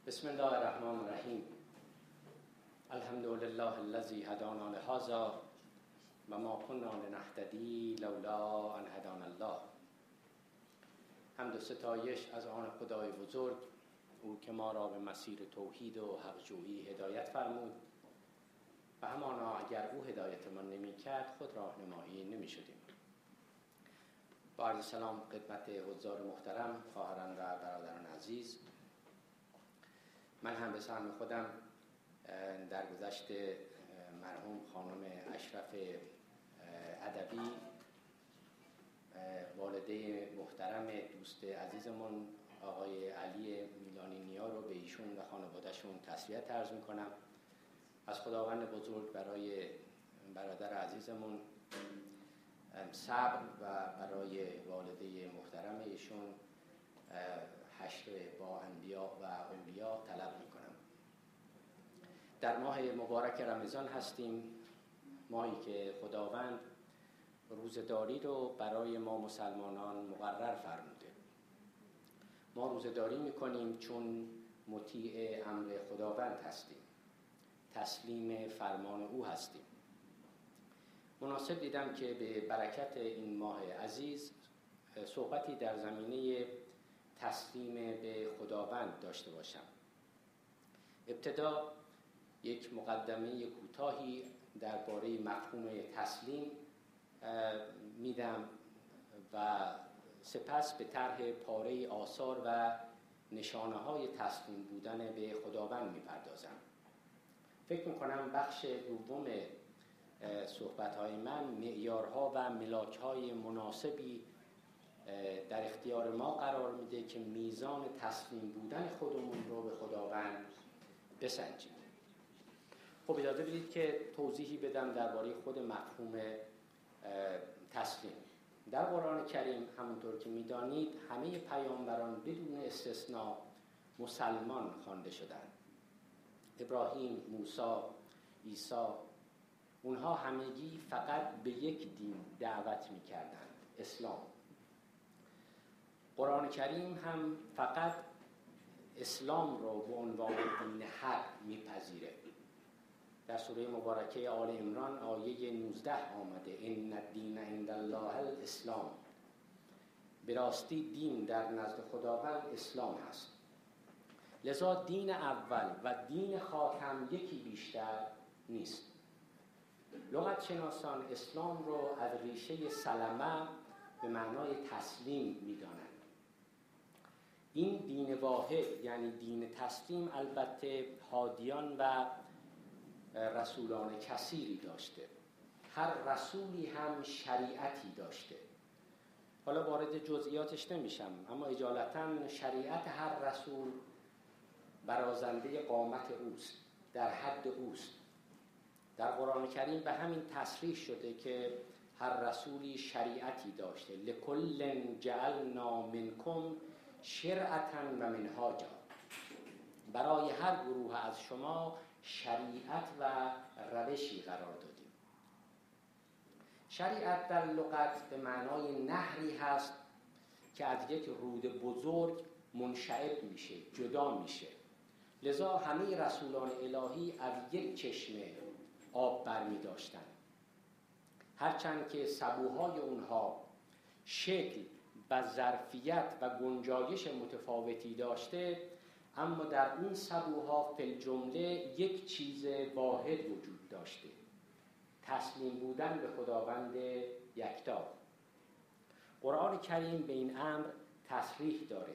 بسم الله الرحمن الرحیم. الحمد لله الذی هدانا لهذا و ما كنا لنهتدی لولا ان هدانا الله. حمد و ستایش از آن خدای بزرگ، او که ما را به مسیر توحید و حق‌جویی هدایت فرمود و همانا اگر او هدایتمان نمی‌کرد خود راهنمایی نمی‌شدیم. با عرض سلام خدمت حضار محترم، خواهران و برادران عزیز. من هم به سهم خودم در گذشت مرحوم خانم اشرف ادبی، والده محترم دوست عزیزمون آقای علی میلانی نیا رو به ایشون و خانوادهشون تسلیت عرض میکنم. از خداوند بزرگ برای برادر عزیزمون صبر و برای والده محترم ایشون حشر با انبیا و اولیا طلب میکنم. در ماه مبارک رمضان هستیم، ماهی که خداوند روزه‌داری رو برای ما مسلمانان مقرر فرموده. ما روزه‌داری میکنیم چون مطیع امر خداوند هستیم، تسلیم فرمان او هستیم. مناسب دیدم که به برکت این ماه عزیز صحبتی در زمینه تسلیم به خداوند داشته باشم. ابتدا یک مقدمه کوتاهی درباره مفهوم تسلیم میدم و سپس به طرح پاره آثار و نشانه‌های تسلیم بودن به خداوند میپردازم. فکر میکنم بخش دوم صحبت‌های من معیارها و ملاک‌های مناسبی در اختیار ما قرار میده که میزان تسلیم بودن خودمون رو به خداوند بسنجیم. خب اجازه بدید که توضیحی بدم درباره خود مفهوم تسلیم. در قرآن کریم همونطور که میدانید همه پیامبران بدون استثناء مسلمان خوانده شدند. ابراهیم، موسی، عیسی، اونها همگی فقط به یک دین دعوت میکردند، اسلام. قرآن کریم هم فقط اسلام رو به عنوان دین حق میپذیره. در سوره مبارکه آل عمران آیه 19 آمده ان الدین عند الله الاسلام. به راستی دین در نزد خداوند اسلام هست. لذا دین اول و دین خاتم یکی بیشتر نیست. لغت شناسان اسلام رو از ریشه سلمه به معنای تسلیم میدانند. این دین واحد یعنی دین تسلیم البته هادیان و رسولان کثیری داشته. هر رسولی هم شریعتی داشته. حالا وارد جزئیاتش نمیشم، اما اجالتا شریعت هر رسول برازنده قامت اوست، در حد اوست. در قرآن کریم به همین تصریح شده که هر رسولی شریعتی داشته. لکل جعلنا منکم شرعتا و منهاجا. برای هر گروه از شما شریعت و روشی قرار دادیم. شریعت در لغت به معنای نهری هست که از یک رود بزرگ منشعب میشه، جدا میشه. لذا همه رسولان الهی از یک چشمه آب برمی داشتن. هرچند که سبوهای اونها شکل و ظرفیت و گنجایش متفاوتی داشته، اما در اون سبوها فی الجمله یک چیز واحد وجود داشته: تسلیم بودن به خداوند یکتا. قرآن کریم به این امر تصریح داره.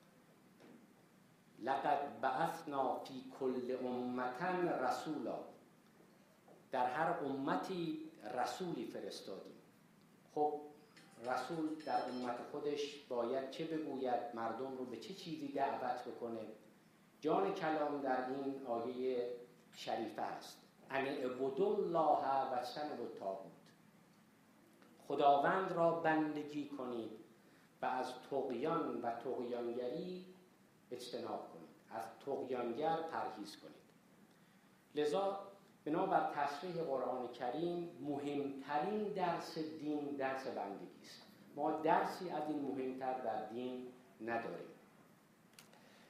لقد بعثنا فی کل امة رسولا. در هر امتی رسولی فرستادیم. خب رسول در امت خودش باید چه بگوید؟ مردم رو به چه چیزی دعوت بکنه؟ جان کلام در این آیه شریفه هست: ان اعبدوا الله و اجتنبوا الطاغوت. خداوند را بندگی کنید و از طغیان و طغیانگری اجتناب کنید، از طغیانگر پرهیز کنید. لذا بنابر تصریح قرآن کریم مهمترین درس دین درس بندگی است. ما درسی از این مهمتر در دین نداریم.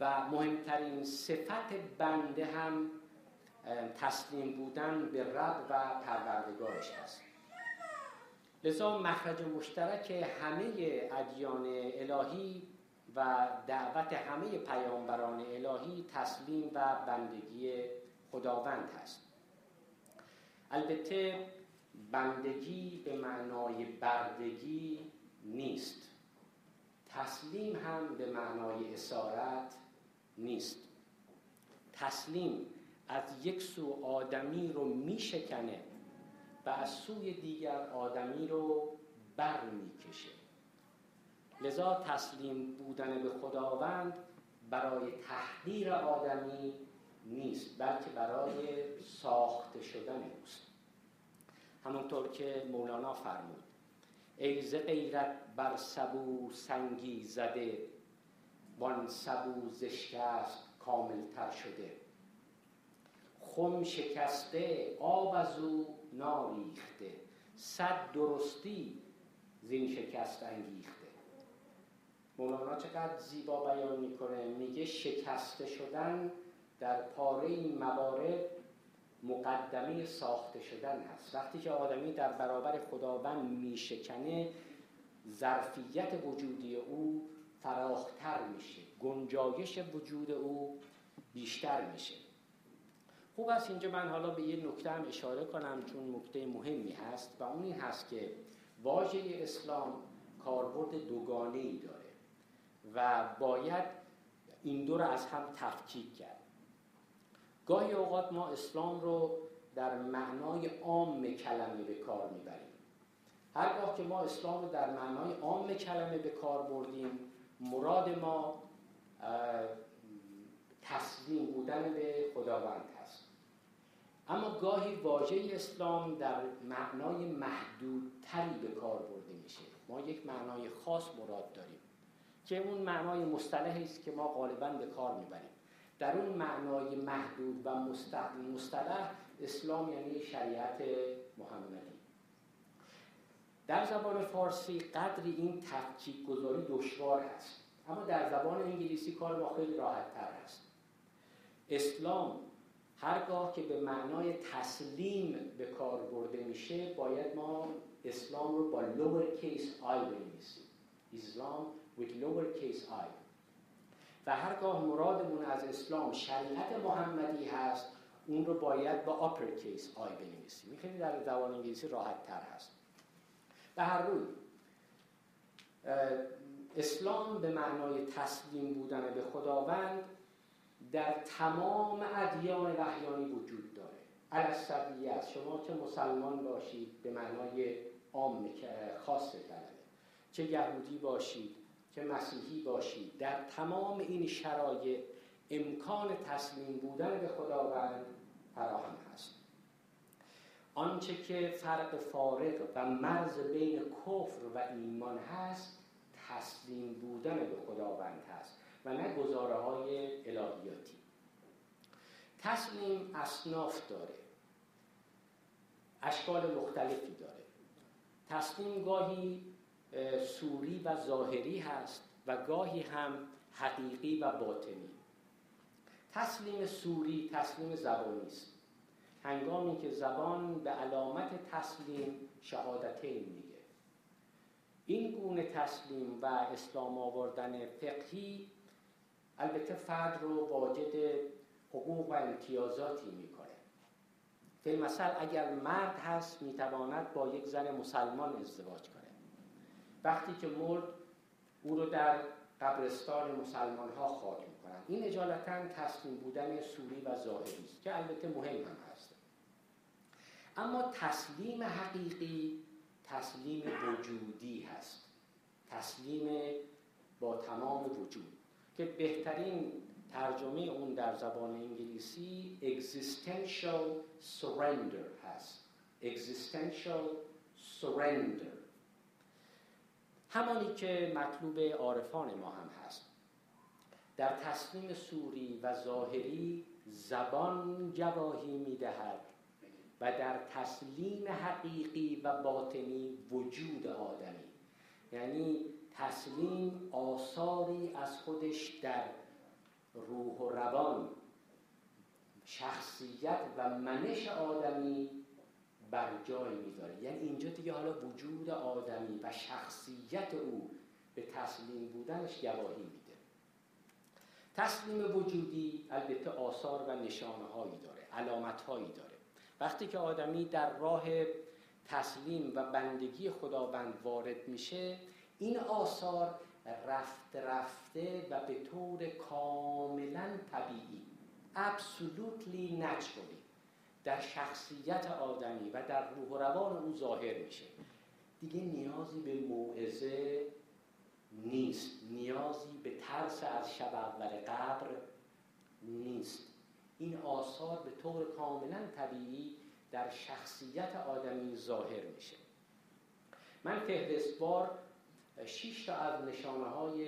و مهمترین صفت بنده هم تسلیم بودن به رب و پروردگارش هست. لذا مخرج مشترک همه ادیان الهی و دعوت همه پیامبران الهی تسلیم و بندگی خداوند هست. البته بندگی به معنای بردگی نیست، تسلیم هم به معنای اسارت نیست. تسلیم از یک سو آدمی رو میشکنه و از سوی دیگر آدمی رو بر میکشه. لذا تسلیم بودن به خداوند برای تحقیر آدمی نیست، بلکه برای ساخته شدن اوست. همونطور که مولانا فرمود: ای ز غیرت بر سبو سنگی زده، وان سبو ز شکست کامل تر شده. خم شکسته آب از او ناریخته، صد درستی زین شکست انگیخته. مولانا چقدر زیبا بیان میکنه، میگه شکسته شدن در پاره این موارد مقدمه ساخته شدن هست. وقتی که آدمی در برابر خداوند میشکنه، ظرفیت وجودی او فراختر میشه، گنجایش وجود او بیشتر میشه. خوب است اینجا من حالا به یه نکته هم اشاره کنم، چون نکته مهمی هست و اون این هست که واژه اسلام کاربرد دوگانه‌ای داره و باید این دو رو از هم تفکیک کرد. گاهی اوقات ما اسلام رو در معنای عام کلمه به کار میبریم. هرگاه که ما اسلام رو در معنای عام کلمه به کار بردیم، مراد ما تسلیم بودن به خداوند هست. اما گاهی واژه اسلام در معنای محدودتری به کار برده میشه. ما یک معنای خاص مراد داریم که اون معنای مصطلحی است که ما غالباً به کار میبریم. در اون معنای محدود و مصطلح اسلام یعنی شریعت محمدی. در زبان فارسی قدری این تفکیک گذاری دشوار است، اما در زبان انگلیسی کار ما خیلی راحت تر است. اسلام هرگاه که به معنای تسلیم به کار برده میشه، باید ما اسلام رو با lower case I بنویسیم. اسلام with lower case I. و هرگاه مرادمون از اسلام شریعت محمدی هست، اون رو باید با upper case I بنویسیم. این خیلی در زبان انگلیسی راحت تر هست. به هر روی اسلام به معنای تسلیم بودن به خداوند در تمام ادیان وحیانی وجود داره. الاسبیه است. شما که مسلمان باشید به معنای عام خاص کلمه، چه یهودی باشید چه مسیحی باشید، در تمام این شرایط امکان تسلیم بودن به خداوند فراهم هست. آنچه که فرق فارق و مرز بین کفر و ایمان هست، تسلیم بودن به خداوند هست و نه گزاره‌های الهیاتی. تسلیم اصناف داره، اشکال مختلفی داره. تسلیم گاهی صوری و ظاهری هست و گاهی هم حقیقی و باطنی. تسلیم صوری تسلیم زبانی است. هنگامی که زبان به علامت تسلیم شهادتین میگه. این گونه تسلیم و اسلام آوردن فقهی البته فرد رو واجد حقوق و امتیازاتی میکنه. فی المثل اگر مرد هست میتواند با یک زن مسلمان ازدواج کنه. وقتی که مرد او رو در قبرستان مسلمان ها خاک میکنن. این اجالتا تسلیم بودن صوری و ظاهری است که البته مهم هم هست. اما تسلیم حقیقی تسلیم وجودی هست، تسلیم با تمام وجود که بهترین ترجمه اون در زبان انگلیسی existential surrender هست. existential surrender، همانی که مطلوب عارفان ما هم هست. در تسلیم صوری و ظاهری زبان گواهی می‌دهد و در تسلیم حقیقی و باطنی وجود آدمی، یعنی تسلیم آثاری از خودش در روح و روان، شخصیت و منش آدمی بر جای میذاره. یعنی اینجا دیگه حالا وجود آدمی و شخصیت او به تسلیم بودنش گواهی میده. تسلیم وجودی البته آثار و نشانه هایی داره، علامت هایی داره. وقتی که آدمی در راه تسلیم و بندگی خداوند وارد میشه، این آثار رفته رفته و به طور کاملا طبیعی، absolutely naturally، در شخصیت آدمی و در روح و روان او ظاهر میشه. دیگه نیازی به موعظه نیست، نیازی به ترس از شب اول قبر نیست. این آثار به طور کاملا طبیعی در شخصیت آدمی ظاهر میشه. من فهرستوار 6 تا از نشانه‌های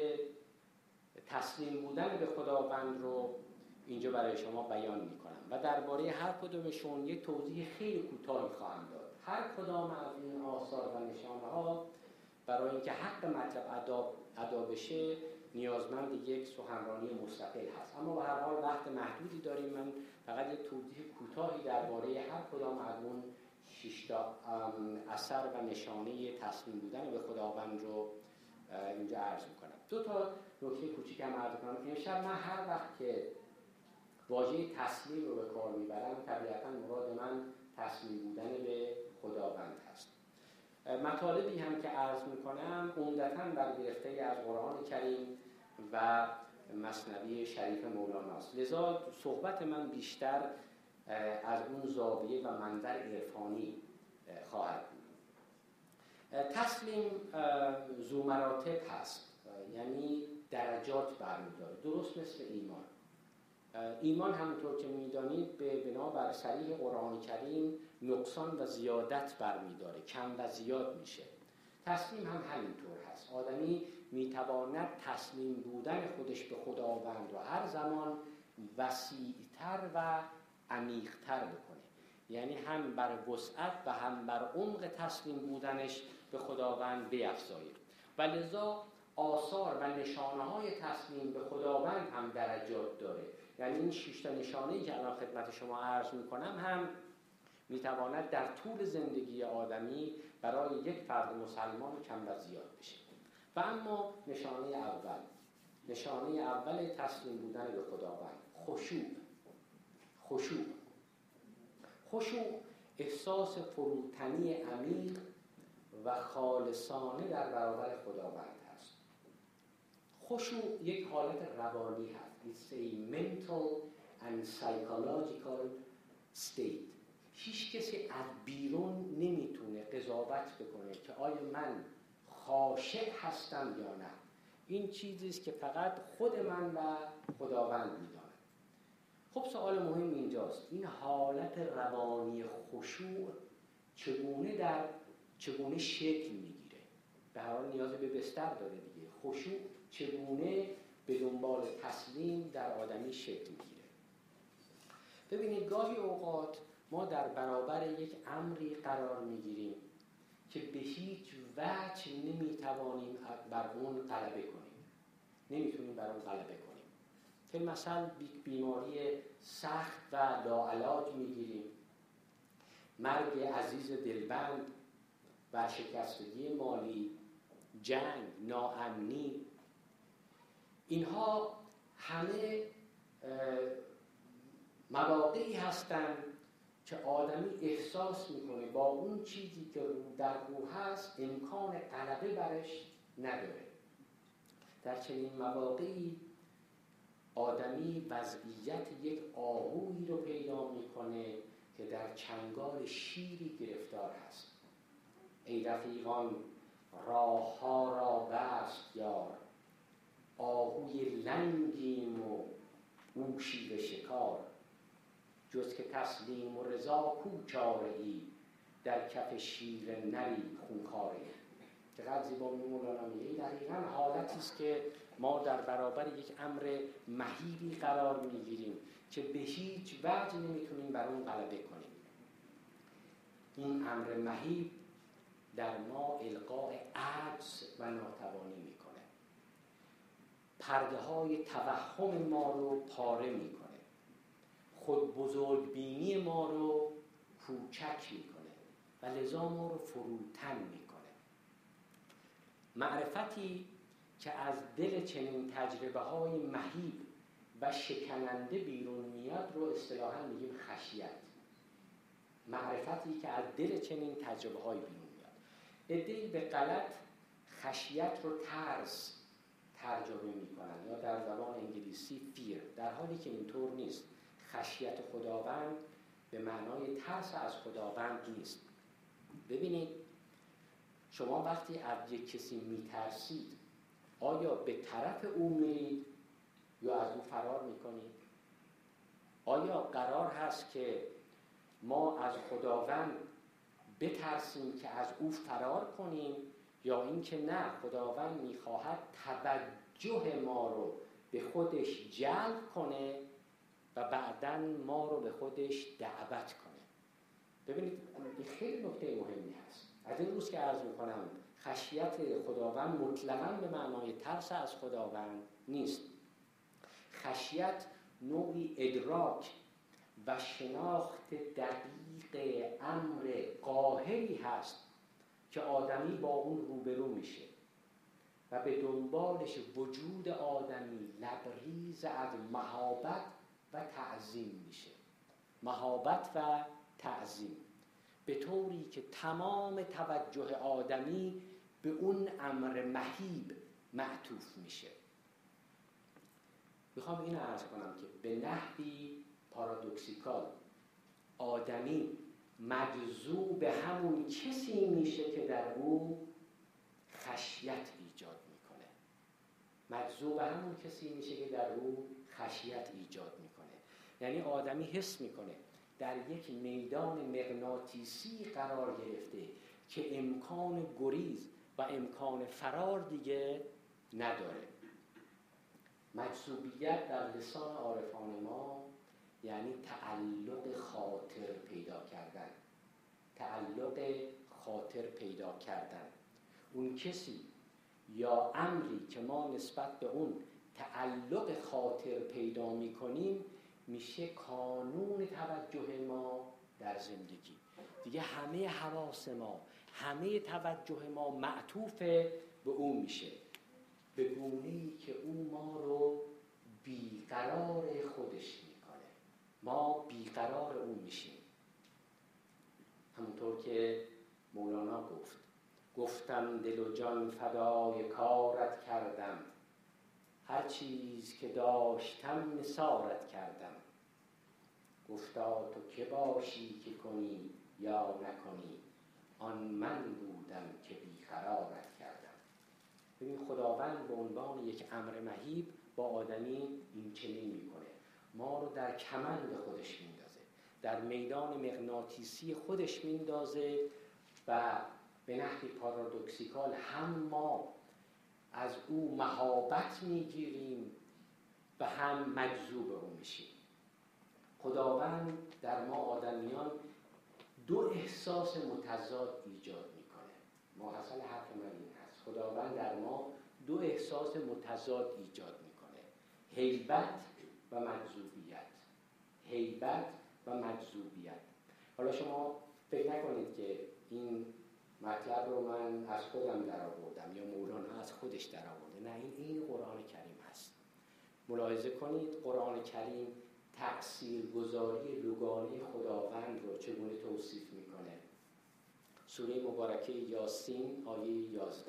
تسلیم بودن به خداوند رو اینجا برای شما بیان میکنم و درباره هر کدومشون یک توضیح خیلی کوتاهی خواهم داد. هر کدام از این آثار و نشانه‌ها برای اینکه حق مطلب ادا بشه نیازمند یک سخنرانی مستقل هست، اما به هر حال وقت محدودی داریم. من فقط یک توضیح کوتاهی درباره هر کدام از اون 6 تا اثر و نشانه تسلیم بودن به خداوند رو اینجا عرض میکنم. 2 تا نکته کوچیکم عرض کنم. امشب من هر وقت که واژه تسلیم رو به کار میبرم، طبیعتاً مراد من تسلیم بودن به خداوند هست. مطالبی هم که عرض میکنم عمدتاً برگرفته از قرآن کریم و مثنوی شریف مولانا است، لذا صحبت من بیشتر از اون زاویه و منظر عرفانی خواهد بود. تسلیم ذو مراتب هست، یعنی درجات برمی‌داره، درست مثل ایمان. ایمان همونطور که می‌دانید به بنا بر صریح قرآن کریم نقصان و زیادت برمی‌داره، کم و زیاد میشه. تسلیم هم همینطور هست. آدمی میتواند تسلیم بودن خودش به خداوند رو هر زمان وسیع‌تر و عمیق‌تر بکنه، یعنی هم بر وسعت و هم بر عمق تسلیم بودنش به خداوند بیفزایه. و لذا آثار و نشانه‌های تسلیم به خداوند هم درجات داره. یعنی این 6 تا نشانه‌ای که الان خدمت شما عرض می‌کنم هم میتواند در طول زندگی آدمی برای یک فرد مسلمان کم و زیاد بشه. و اما نشانه اول تسلیم بودن به خداوند خشوع احساس فروتنی عمیق و خالصانه در برابر خداوند هست. خشوع یک حالت روانی هست. It's a mental and psychological state. هیچ کسی از بیرون نمیتونه قضاوت بکنه که آیا من خاشع هستم یا نه. این چیزی است که فقط خود من و خداوند میداند. خب سوال مهم اینجاست، این حالت روانی خشوع چگونه شکل میگیره؟ به هر حال نیاز به بستر داره دیگه. خشوع چگونه به دنبال تسلیم در آدمی شکل میگیره؟ ببینید گاهی اوقات ما در برابر یک امری قرار میگیریم که به هیچ وجه نمیتوانیم بر اون غلبه کنیم. که مثلا بیماری سخت و لاعلاج میگیریم، مرگ عزیز دلبند، ورشکستگی مالی، جنگ، ناامنی، اینها همه مواقعی هستند که آدمی احساس میکنه با اون چیزی که در روح هست امکان غلبه برش نداره. در چنین مواقعی آدمی وضعیت یک آهویی رو پیدا میکنه که در چنگال شیری گرفتار هست. ای رفیقان راه ها را بست یار، آهوی لنگیم و او شیر شکار، جز که تسلیم و رضا کو چاره ای، در کف شیر نری خونخواره. چقدر زیبا مولانا میگه. دقیقاً حالتی است که ما در برابر یک امر مهیبی قرار میگیریم که به هیچ وجه نمیتونیم بر اون غلبه کنیم. این امر مهیب در ما القاء عجز و ناتوانی میکنه. پرده های توهم ما رو پاره میکنه، خود بزرگ بینی ما رو کوچک میکنه و لذا ما رو فروتن میکنه. معرفتی که از دل چنین تجربه های مهیب و شکننده بیرون میاد رو اصطلاحاً میگیم خشیت. معرفتی که از دل چنین تجربه های بیرون میاد. عده‌ای به غلط خشیت رو ترس ترجمه میکنن یا در زبان انگلیسی فیر، در حالی که اینطور نیست. خشیت خداوند به معنای ترس از خداوند نیست. ببینید شما وقتی از یک کسی میترسید، آیا به طرف او میرید یا از او فرار میکنید؟ آیا قرار هست که ما از خداوند بترسیم که از او فرار کنیم، یا اینکه نه، خداوند میخواهد توجه ما رو به خودش جلب کنه و بعداً ما رو به خودش دعوت کنه؟ ببینید این خیلی نکته مهمی هست. از این روز که عرض میکنم خشیت خداوند مطلقاً به معنای ترس از خداوند نیست. خشیت نوعی ادراک و شناخت دقیق امر قاهری هست که آدمی با اون روبرو میشه و به دنبالش وجود آدمی لبریز از مهابت و تعظیم میشه. مهابت و تعظیم به طوری که تمام توجه آدمی به اون امر مهیب معطوف میشه. میخوام اینو عرض کنم که به نحوی پارادوکسیکال آدمی مجذوب همون کسی میشه که در او خشیت ایجاد میکنه. مجذوب همون کسی میشه که در او خشیت ایجاد میکنه. یعنی آدمی حس میکنه در یک میدان مغناطیسی قرار گرفته که امکان گریز و امکان فرار دیگه نداره. مجذوبیت در لسان عارفان ما یعنی تعلق خاطر پیدا کردن. تعلق خاطر پیدا کردن. اون کسی یا امری که ما نسبت به اون تعلق خاطر پیدا میکنیم میشه کانون توجه ما در زندگی. دیگه همه حواس ما، همه توجه ما معطوف به اون میشه، به گونه‌ای که او ما رو بیقرار خودش میکنه. ما بیقرار اون میشیم. همونطور که مولانا گفتم دل و جان فدای کارت کردم، هر چیز که داشتم نثارت کردم. گفتا تو که باشی که کنی یا نکنی، آن من بودم که بیقرارت کردم. ببین خداوند به عنوان یک امر مهیب با آدمی این چنین میکنه، ما رو در کمند خودش میندازه، در میدان مغناطیسی خودش میندازه و به نحوی پارادوکسیکال هم ما از او مهابت میگیریم و هم مجذوب او میشیم. خداوند در ما آدمیان دو احساس متضاد ایجاد میکنه. ماحصل حرف من این هست، خداوند در ما دو احساس متضاد ایجاد میکنه: هیبت و مجذوبیت. هیبت و مجذوبیت. حالا شما فکر نکنید که این مطلب رو من از خودم در آوردم یا مولانا از خودش در آورده. نه، این قرآن کریم هست. ملاحظه کنید قرآن کریم تأثیرگذاری دوگانه خداوند رو چگونه توصیف میکنه. سوره مبارکه یاسین آیه 11.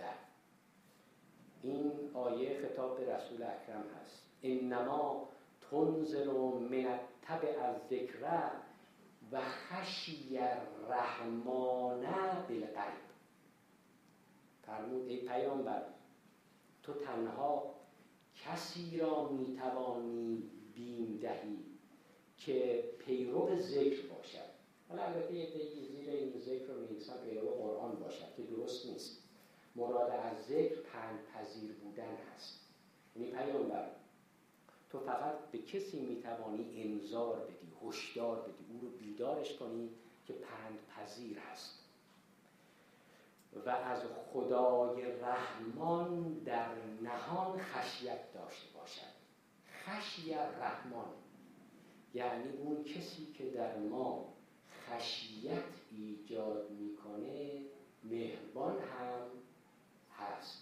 این آیه خطاب به رسول اکرم هست. انما تنزل من التبع الذکر و خشی الرحمن بالغیب. فرمود ای پیامبر، تو تنها کسی را میتوانی بیم دهی که پیرو ذکر باشد. حالا البته یه دیگه زیر این ذکر رو می‌نویسن پیرو قرآن باشد که درست نیست. مراد از ذکر پندپذیر بودن هست. یعنی پیامبر تو فقط به کسی میتوانی انذار بدی، هشدار بدی، او رو بیدارش کنی که پندپذیر هست. و از خدای رحمان در نهان خشیت داشته باشد. خشی رحمان یعنی اون کسی که در ما خشیت ایجاد میکنه مهربان هم هست.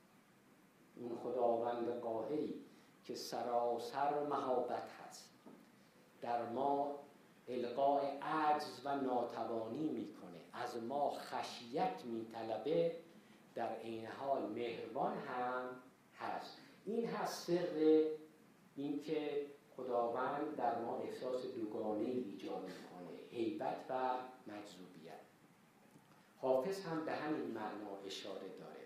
اون خداوند قاهری که سراسر مهابت هست در ما القاء عجز و ناتوانی میکنه، از ما خشیت میطلبه، در عین حال مهربان هم هست. این هست سر این که خداوند در ما احساس دوگانه ایجاد میکنه، هیبت و مجذوبیت. حافظ هم به همین معنا اشاره داره.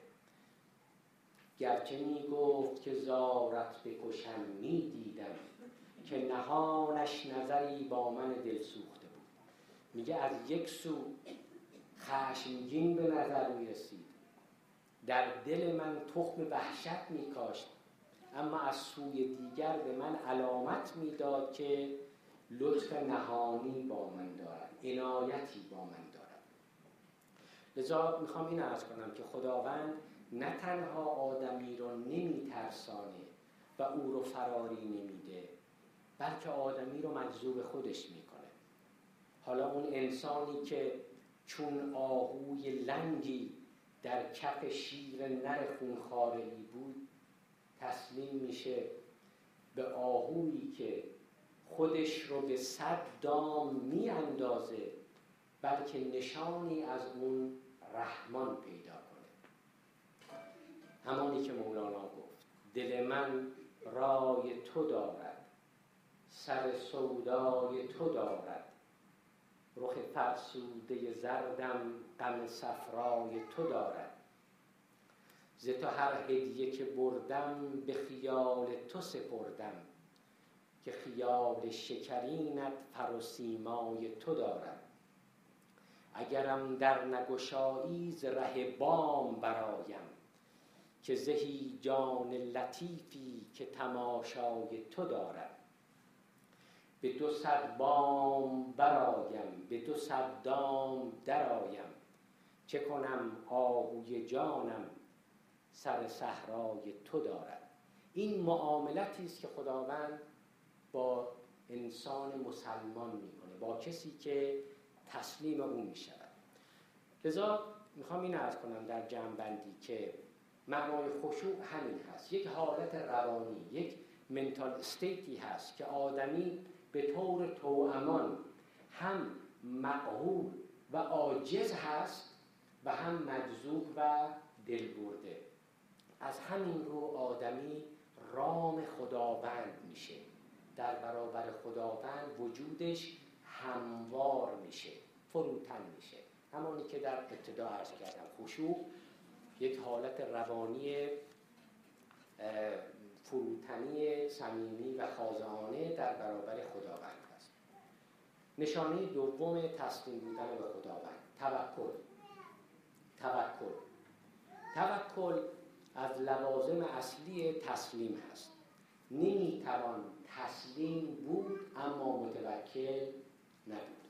گرچه میگفت که زارت بکشم میدیدم، که نهانش نظری با من دل سوخته بود. میگه از یک سو خشمگین به نظر میرسید، در دل من تخم وحشت میکاشت، اما از سوی دیگر به من علامت میداد که لطف نهانی با من دارد، عنایتی با من دارد. لذا میخوام این عرض کنم که خداوند نه تنها آدمی رو نمیترسانه و او رو فراری نمیده، بلکه آدمی رو مجذوب خودش میکنه. حالا اون انسانی که چون آهوی لنگی در کف شیر نر خونخواره‌ای بود، تسلیم میشه به آهویی که خودش رو به 100 دام میاندازه، بلکه نشانی از اون رحمان پیدا کنه. همانی که مولانا گفت دل من رای تو دارد، سر سودای تو دارد، رخ فرسوده زردم غم صفرای تو دارد، ز تو هر هدیه که بردم به خیال تو سپردم، که خیال شکرینت فر و سیمای تو دارد. اگرم در نگشایی ز ره بام برایم، که زهی جان لطیفی که تماشای تو دارد. به 200 بام برایم، به 200 دام درایم، چه کنم آهوی جانم سر صحرای تو دارد. این معاملتی است که خداوند با انسان مسلمان میکنه، با کسی که تسلیم او میشود. لذا میخوام این عرض کنم در جمع‌بندی که معنای خشوع همین هست، یک حالت روانی، یک منتال استیتی هست که آدمی به طور توامان هم مقهور و عاجز هست و هم مجذوب و دلبرده. از همین رو آدمی رام خداوند میشه، در برابر خداوند وجودش هموار میشه، فروتن میشه. همانی که در ابتدا عرض کردم، خشوع یک حالت روانی فروتنی صمیمی و خاضعانه در برابر خداوند است. نشانه دوم تسلیم بودن به خداوند، توکل. توکل از لوازم اصلی تسلیم هست. نمیتوان تسلیم بود اما متوکل نبود.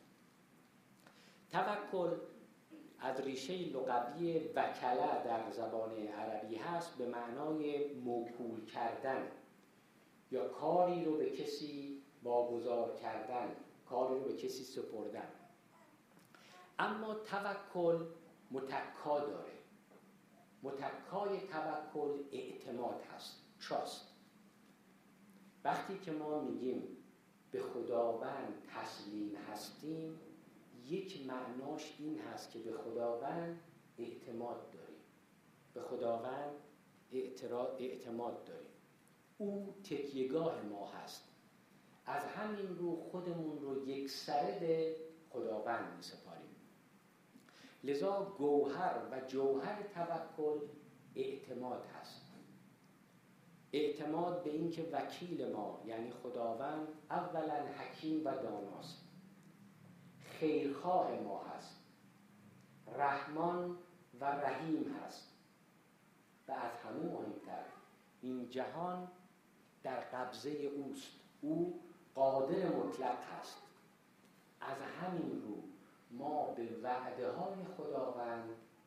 توکل از ریشه لغوی وکله در زبان عربی هست، به معنای موکول کردن یا کاری رو به کسی واگذار کردن، کاری رو به کسی سپردن. اما توکل متکا داره. متکای توکل اعتماد هست، trust. وقتی که ما میگیم به خداوند تسلیم هستیم، یک معناش این هست که به خداوند اعتماد داریم، به خداوند اعتماد داریم. او تکیهگاه ما هست. از همین رو خودمون رو یک سره به خداوند میسپاریم. لذا گوهر و جوهر توکل اعتماد هست. اعتماد به این که وکیل ما یعنی خداوند اولا حکیم و داناست، خیرخواه ما هست، رحمان و رحیم هست و از همه مهمتر این جهان در قبضه اوست. او قادر مطلق هست. از همین رو ما به وعده های خداوند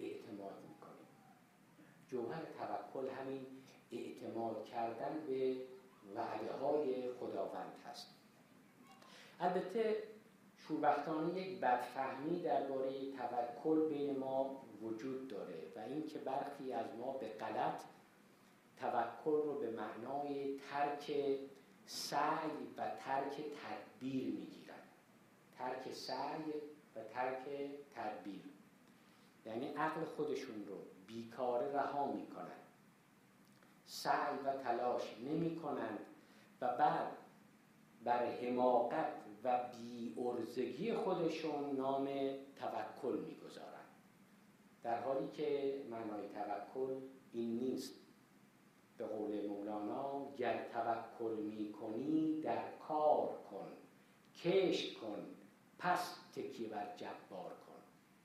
اعتماد میکنیم. جوهر توکل همین اعتماد کردن به وعده های خداوند هست. البته شوربختانه یک بدفهمی درباره توکل بین ما وجود داره و این که برخی از ما به غلط توکل رو به معنای ترک سعی و ترک تدبیر میگیرن. ترک سعی و ترک تدبیر یعنی عقل خودشون رو بیکاره رها میکنن، سعی و تلاش نمیکنن و بعد بر حماقت و بی‌عرضگی خودشون نام توکل میگذارن، در حالی که معنای توکل این نیست. به قول مولانا گر توکل میکنی در کار کن، کشت کن پس تکیه بر جبار کن.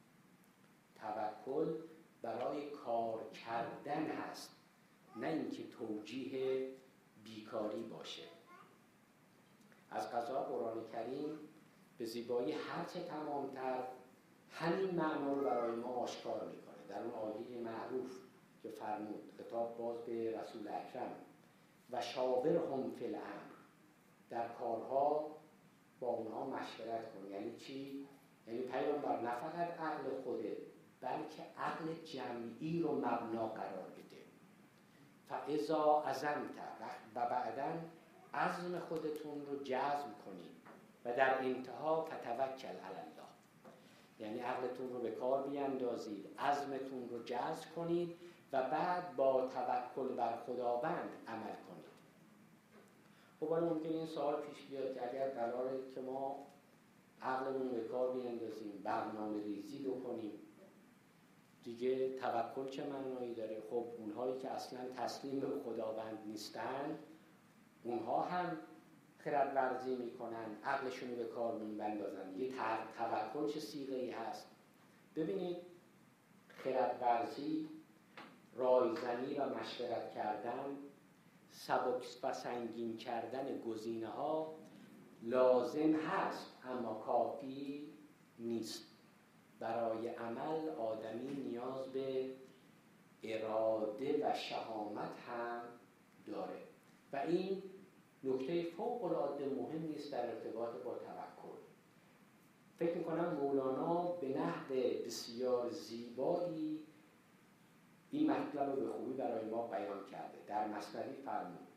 توکل برای کار کردن هست، نه اینکه توجیه بیکاری باشه. از قضا قرآن کریم به زیبایی هرچه تمامتر همین معنا رو برای ما آشکار میکنه. در اون آیه معروف که فرمود، خطاب باز به رسول اکرم، و شاورهم فی الامر، در کارها با اونها مشورت کن. یعنی چی؟ یعنی پیامبر نه فقط عقل خوده بلکه عقل جمعی رو مبنا قرار بده. فاذا عزمت، و بعداً عزم خودتون رو جزم کنید و در انتها فتوکل علی الله، یعنی عقلتون رو به کار بیاندازید، عزمتون رو جزم کنید و بعد با توکل بر خداوند عمل کنید. خب حالا ممکنه این سوال پیش بیاد که اگر قراره که ما عقلمون رو به کار بیاندازیم، برنامه ریزی بکنیم، دیگه توکل چه معنایی داره؟ خب اونهایی که اصلا تسلیم به خداوند نیستن اونها هم خردورزی میکنن، عقلشون رو به کار میبندازن. یه توکل چه صیغه‌ای هست؟ ببینید، خردورزی، رایزنی و مشورت کردن، سبک و سنگین کردن گزینه‌ها لازم هست اما کافی نیست. برای عمل آدمی نیاز به اراده و شهامت هم داره و این نکته فوق‌العاده مهم نیست در ارتباط با توکل. فکر می‌کنم مولانا به نحو بسیار زیبایی این مطلب رو به خوبی برای ما بیان کرده. در مثنوی فرمود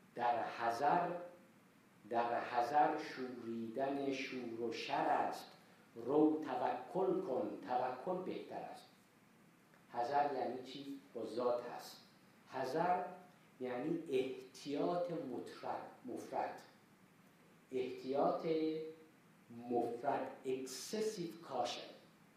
در حذر شوریدن شور و شر است، رو توکل کن توکل بهتر است. حذر یعنی چی؟ با ذات هست. حذر یعنی احتیاط مفرط، احتیاط مفرط، excessive caution،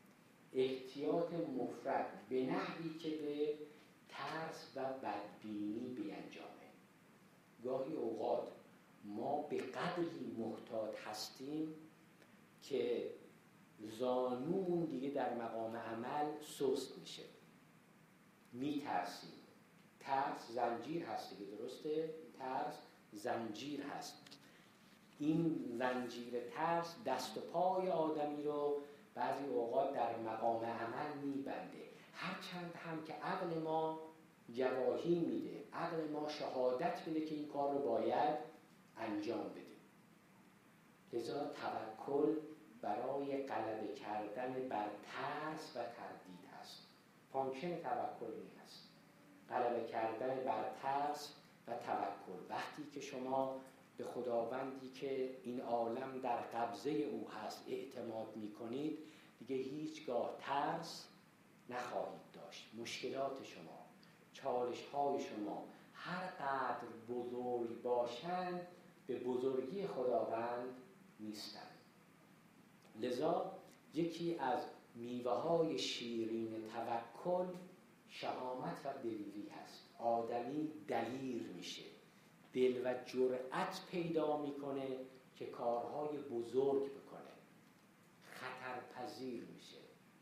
احتیاط مفرط به نحوی که به ترس و بدبینی بیانجامه. گاهی اوقات ما به قدری محتاط هستیم که زانومون دیگه در مقام عمل سست میشه، میترسیم. ترس زنجیر هست دیگه، درسته؟ ترس زنجیر هست. این زنجیر ترس دست و پای آدمی رو بعضی اوقات در مقام عمل میبنده، هرچند هم که عقل ما گواهی میده، عقل ما شهادت میده که این کار رو باید انجام بده. لذا توکل برای غلبه کردن بر ترس و تردید هست. فانکشن توکل این هست، غلبه کردن بر ترس و توکل. وقتی که شما به خداوندی که این عالم در قبضه او هست اعتماد میکنید، دیگه هیچگاه ترس نخواهید داشت. مشکلات شما، چالش‌های شما هر قدر بزرگ باشند به بزرگی خداوند نیستند. لذا یکی از میوه‌های شیرین توکل شهامت و دلیری هست. آدمی دلیر میشه، دل و جرأت پیدا میکنه که کارهای بزرگ بکنه، خطرپذیر میشه.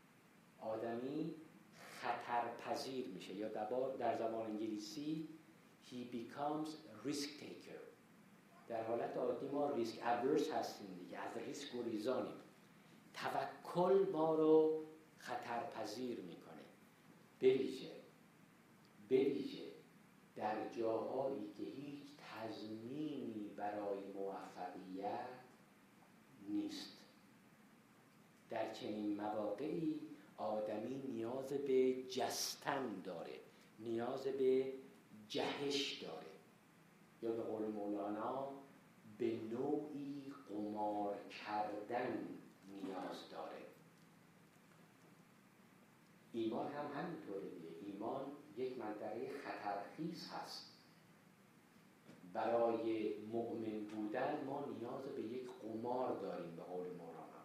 آدمی خطرپذیر میشه، یا در زبان انگلیسی he becomes risk taker. در حالت عادی ما ریسک ابورس هستیم دیگه، از ریسک گریزانیم. توکل ما رو خطرپذیر میکنه. بویژه در جاهایی که هیچ تضمینی برای موفقیت نیست. در چنین مواقعی آدمی نیاز به جستن داره، نیاز به جهش داره، یا به قول مولانا به نوعی قمار کردن نیاز داره. ایمان هم همینطوره. ایمان یک منطقه خطرخیز هست. برای مؤمن بودن ما نیاز به یک قمار داریم، به قول مولانا.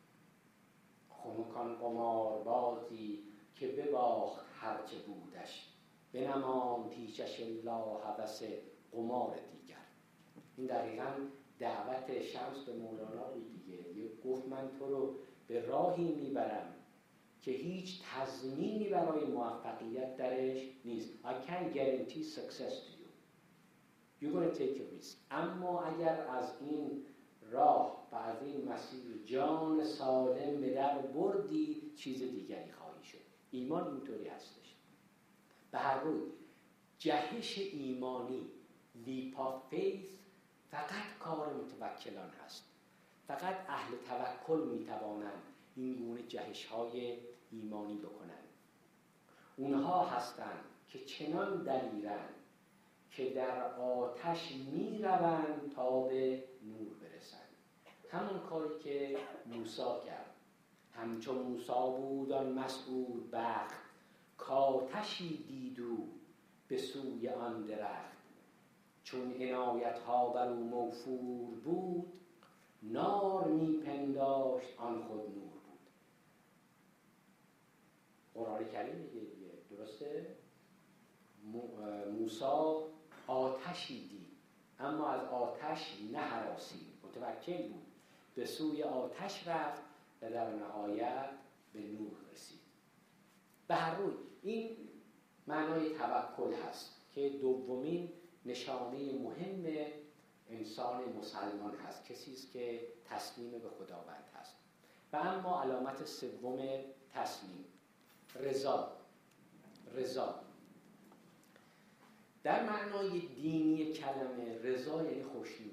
خنک قمار بازی که بباخت هرچه بودش، بنماند پیشش الله هوس قمار دیگر. این دقیقاً دعوت شمس به مولانا بود دیگه. گفت من تو رو به راهی میبرم که هیچ تضمینی برای موفقیت درش نیست. I can't guarantee success to you. You're going to take a risk. اما اگر از این راه و از این مسیر جان سالم به در بردی، چیز دیگری خواهی شد. ایمان اینطوری هستش. به هر روی جهش ایمانی، leap of faith، فقط کار متوکلان هست. فقط اهل توکل میتوانند این گونه جهش‌های ایمانی بکنند. اونها هستند که چنان دلیرند که در آتش میروند تا به نور برسند. همون کاری که موسی کرد. همچون موسی بود آن مسعود بخت، کآتشی دید او به سوی آن درخت. چون عنایت‌ها بر او موفور بود، نار میپنداشت آن خود نور بود. قرآن کریم میگه دیگه، درسته؟ موسی آتشی دید اما از آتش نهراسید، متوکل بود، به سوی آتش رفت و در نهایت به نور رسید. به هر روی این معنای توکل هست که دومین نشانه مهم انسان مسلمان هست، کسی است که تسلیم به خداوند هست. و اما علامت سوم تسلیم، رضا. در معنای دینی کلمه رضا یعنی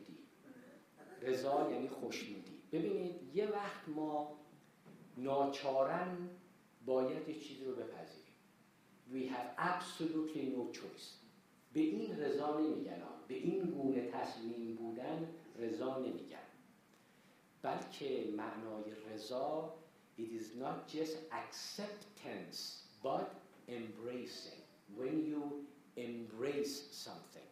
خوشنودی. ببینید یه وقت ما ناچارن باید یه چیزی رو بپذیریم. We have absolutely no choice. به این رضا نمیگن، به این گونه تسلیم بودن رضا نمیگن، بلکه معنای رضا it is not just acceptance but embracing. When you embrace something.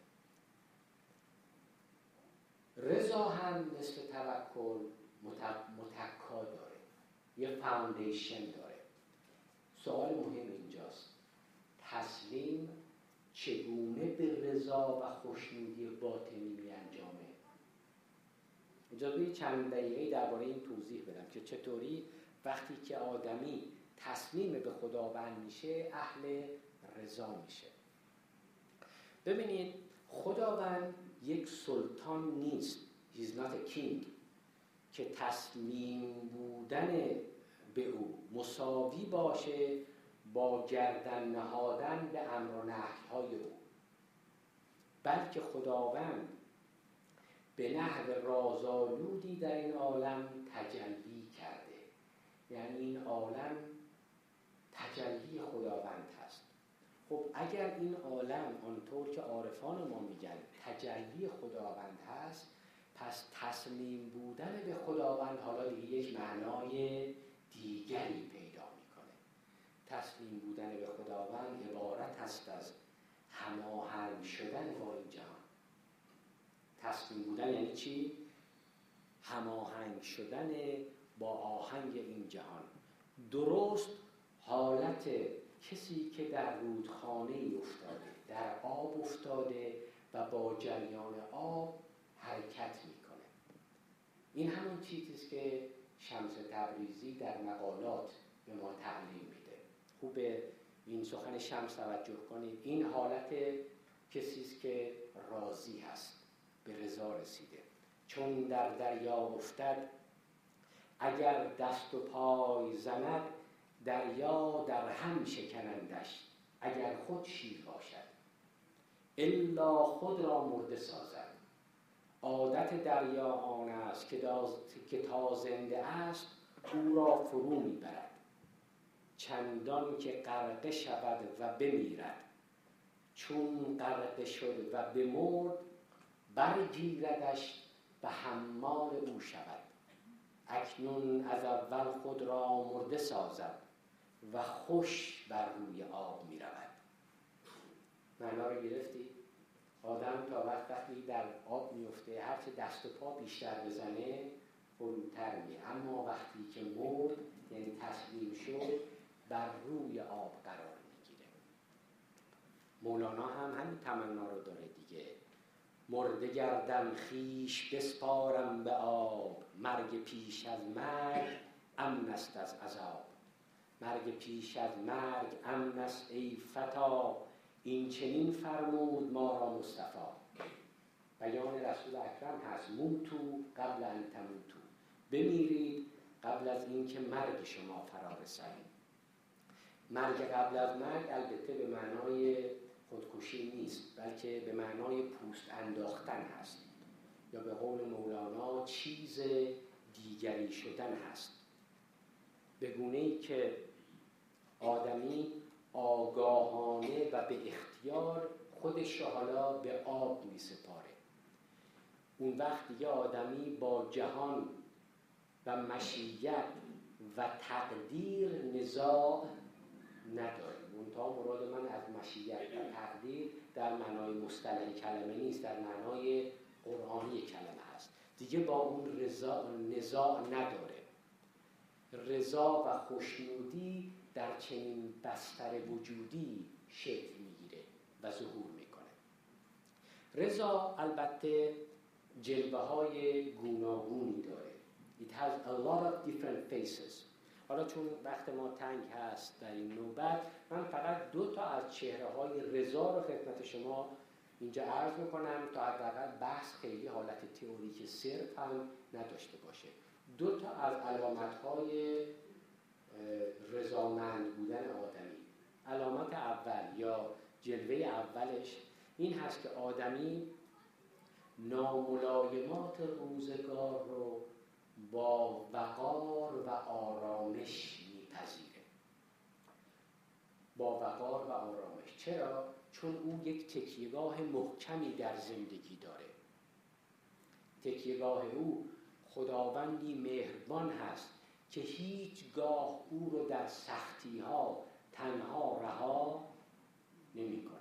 رضا هم مثل توکل متکا داره، یه فاوندیشن داره. سوال مهم اینجاست، تسلیم چگونه به رضا و خوشنودی باطنی می انجامه؟ اجازه بدید چند دقیقه درباره این توضیح بدم که چطوری وقتی که آدمی تسلیم به خداوند میشه اهل رضا میشه. ببینید خداوند یک سلطان نیست، he's not a king، که تسلیم بودن به او مساوی باشه با گردن نهادن به امر و نهی‌های او، بلکه خداوند به نحو رازآلودی در این عالم تجلی کرده. یعنی این عالم تجلی خداوند هست. خب اگر این عالم آنطور که عارفان ما میگن تجلی خداوند هست، پس تسلیم بودن به خداوند حالا دیگه یک معنای دیگری پیدا میکنه. تسلیم بودن به خداوند عبارت است از هماهنگ شدن با این جهان. تسلیم بودن یعنی چی؟ هماهنگ شدن با آهنگ این جهان. درست حالت کسی که در رودخانه‌ای افتاده، در آب افتاده و با جریان آب حرکت میکنه. این همون چیزیست که شمس تبریزی در مقالات به ما تعلیم میده. خوبه این سخن شمس توجه کنید. این حالت کسیست که راضی هست، به رضا رسیده. چون در دریا افتد اگر دست و پای زند، دریا در هم شکنندش اگر خود شیر باشد. الا خود را مرده سازد. عادت دریا آن است که تا زنده است او را فرو میبرد، چندان که غرقه شود و بمیرد. چون غرقه شد و بمرد برگیردش به حمال او شود. اکنون از اول خود را مرده سازد و خوش بر روی آب می رود. معنا رو گرفتی؟ آدم تا وقتی در آب میفته هرچه دست و پا بیشتر بزنه فروتر می، اما وقتی که مرد یعنی تسلیم شد بر روی آب قرار میگیره. مولانا هم همین تمنا رو داره دیگه. مرده گردم خویش بسپارم به آب، مرگ پیش از مرگ امن است از عذاب. مرگ پیش از مرگ امن است ای فتا، این چنین فرمود ما را مصطفی. بیان رسول اکرم هست موتو قبل ان تموتو، بمیرید قبل از اینکه مرگ شما فرا رسد. مرگ قبل از مرگ البته به معنای خودکشی نیست، بلکه به معنای پوست انداختن هست، یا به قول مولانا چیز دیگری شدن هست. به گونه‌ای که آدمی آگاهانه و به اختیار خودش را حالا به آب می سپاره. اون وقت دیگه آدمی با جهان و مشیت و تقدیر نزاع نداره. منتها مراد من از مشیت و تقدیر در معنای مصطلح کلمه نیست، در معنای قرآنی کلمه هست. دیگه با اون نزاع نداره. رضا و خوشنودی در چنین بستر وجودی شکل میگیره و ظهور میکنه. رضا البته جلوه های گوناگونی داره. It has a lot of different faces. حالا چون وقت ما تنگ هست در این نوبت، من فقط 2 از چهره های رضا رو خدمت شما اینجا عرض میکنم تا حداقل بحث خیلی حالت تئوریک صرف هم نداشته باشه. 2 از علامت های رضامند بودن آدمی. علامت اول یا جلوه اولش این هست که آدمی ناملایمات روزگار رو با وقار و آرامش میپذیره. با وقار و آرامش. چرا؟ چون او یک تکیهگاه محکمی در زندگی داره. تکیهگاه او خداوندی مهربان هست که هیچگاه او رو در سختی ها تنها رها نمی کنه.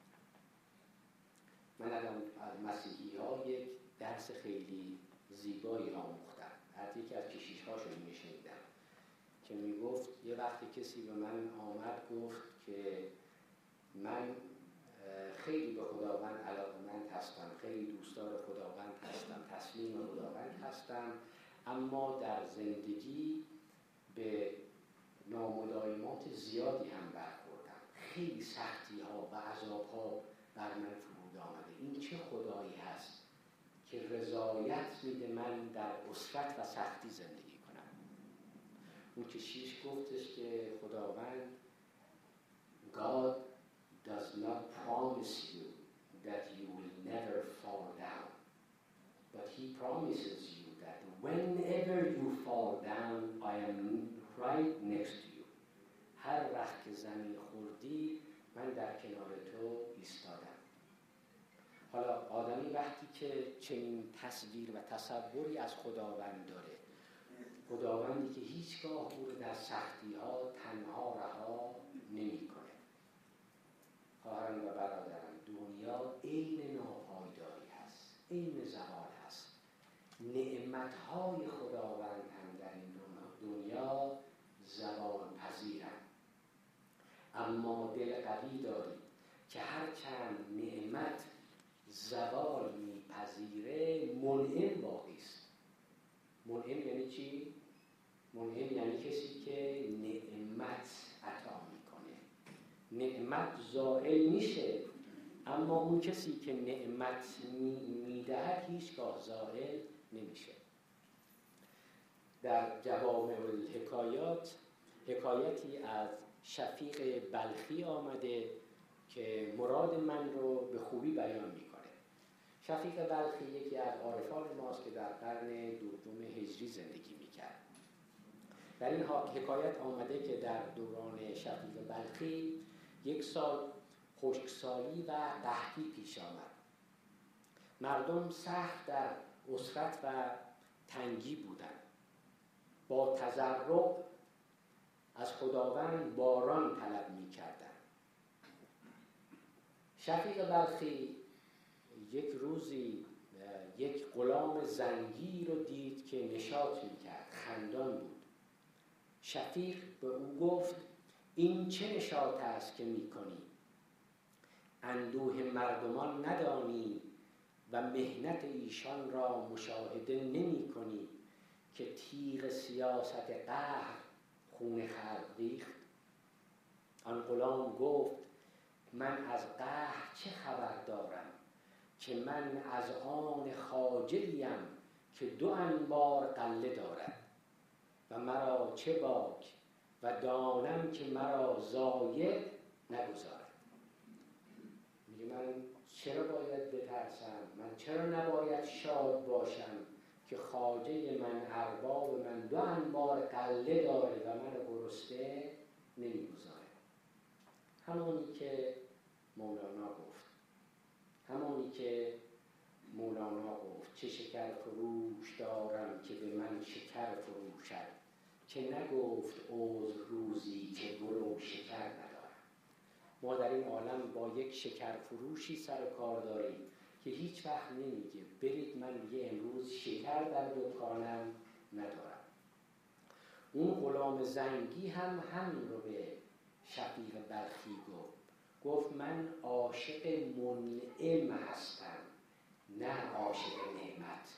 من از مسیحی ها یک درس خیلی زیبایی آموختم. حتی یکی از کشیش هاشون میشنیدم که میگفت یه وقتی کسی به من آمد گفت که من خیلی به خداوند علاقه‌مند هستم، خیلی دوستدار خداوند هستم، تسلیم خداوند هستم، اما در زندگی به ناملایمات زیادی هم برخوردم، خیلی سختی ها و عذاب ها بر من فرود آمده. این چه خدایی هست که رضایت میده من در اسرت و سختی زندگی کنم؟ اون کشیش گفتش که خداوند God does not promise you that you will never fall down, but he promises you that whenever you fall down, I am right next to you. هر وقت که زمین خوردی من در کنار تو ایستادم. حالا آدمی وقتی که چنین تصویر و تصوری از خداوند داره، خداوندی که هیچگاه او رو در سختی ها تنها رها نمی کنه. خواهران و برادران، دنیا عین ناپایداری هست، عین زوال هست. نعمتهای خداوند هم در این دنیا زوال پذیرند. اما دل قوی دارید که هرچند نعمت زوال میپذیره منعم باقی است. منعم یعنی چی؟ منعم یعنی کسی که نعمت عطا میکنه. نعمت زائل میشه، اما اون کسی که نعمت میدهد هیچگاه زائل نمیشه. در جوامع الحکایات حکایتی از شفیق بلخی آمده که مراد من رو به خوبی بیان میکنه. شفیق بلخی یکی از عارفان ماست که در قرن دوم هجری زندگی میکرد. در این حکایت آمده که در دوران شفیق بلخی 1 سال خشکسالی و قحطی پیش آمد. مردم سخت در اسرت و تنگی بودند. با تضرع از خداوند باران طلب می‌کردند. شفیق بلخی یک روزی یک غلام زنگی رو دید که نشاط می‌کرد، خندان بود. شفیق به او گفت: این چه نشاط است که می‌کنی؟ اندوه مردمان ندانی و محنت ایشان را مشاهده نمی‌کنی که تیغ سیاست قهر خون خلق ریخت؟ آن غلام گفت: من از قهر چه خبر دارم که من از آن خواجه‌ایم که 2 انبار غله دارد و مرا چه باک و دانم که مرا ضایع نگذارد. میگه من چرا باید بترسم؟ من چرا نباید شاد باشم که خواجه من، ارباب من 2 انبار غله داره و من گرسنه نمیگذاره؟ همونی که مولانا گفت چه شکر فروش دارم که به من شکر فروشد، که نگفت عذر روزی که گرو شکر ندارم. ما در این عالم با یک شکر فروشی سر کار داریم که هیچ وقت نمیگه برید من دیگه امروز شکر در دکانم ندارم. اون غلام زنگی هم همین رو به شفیق بلخی گفت من عاشق منعم هستم، نه عاشق نعمت.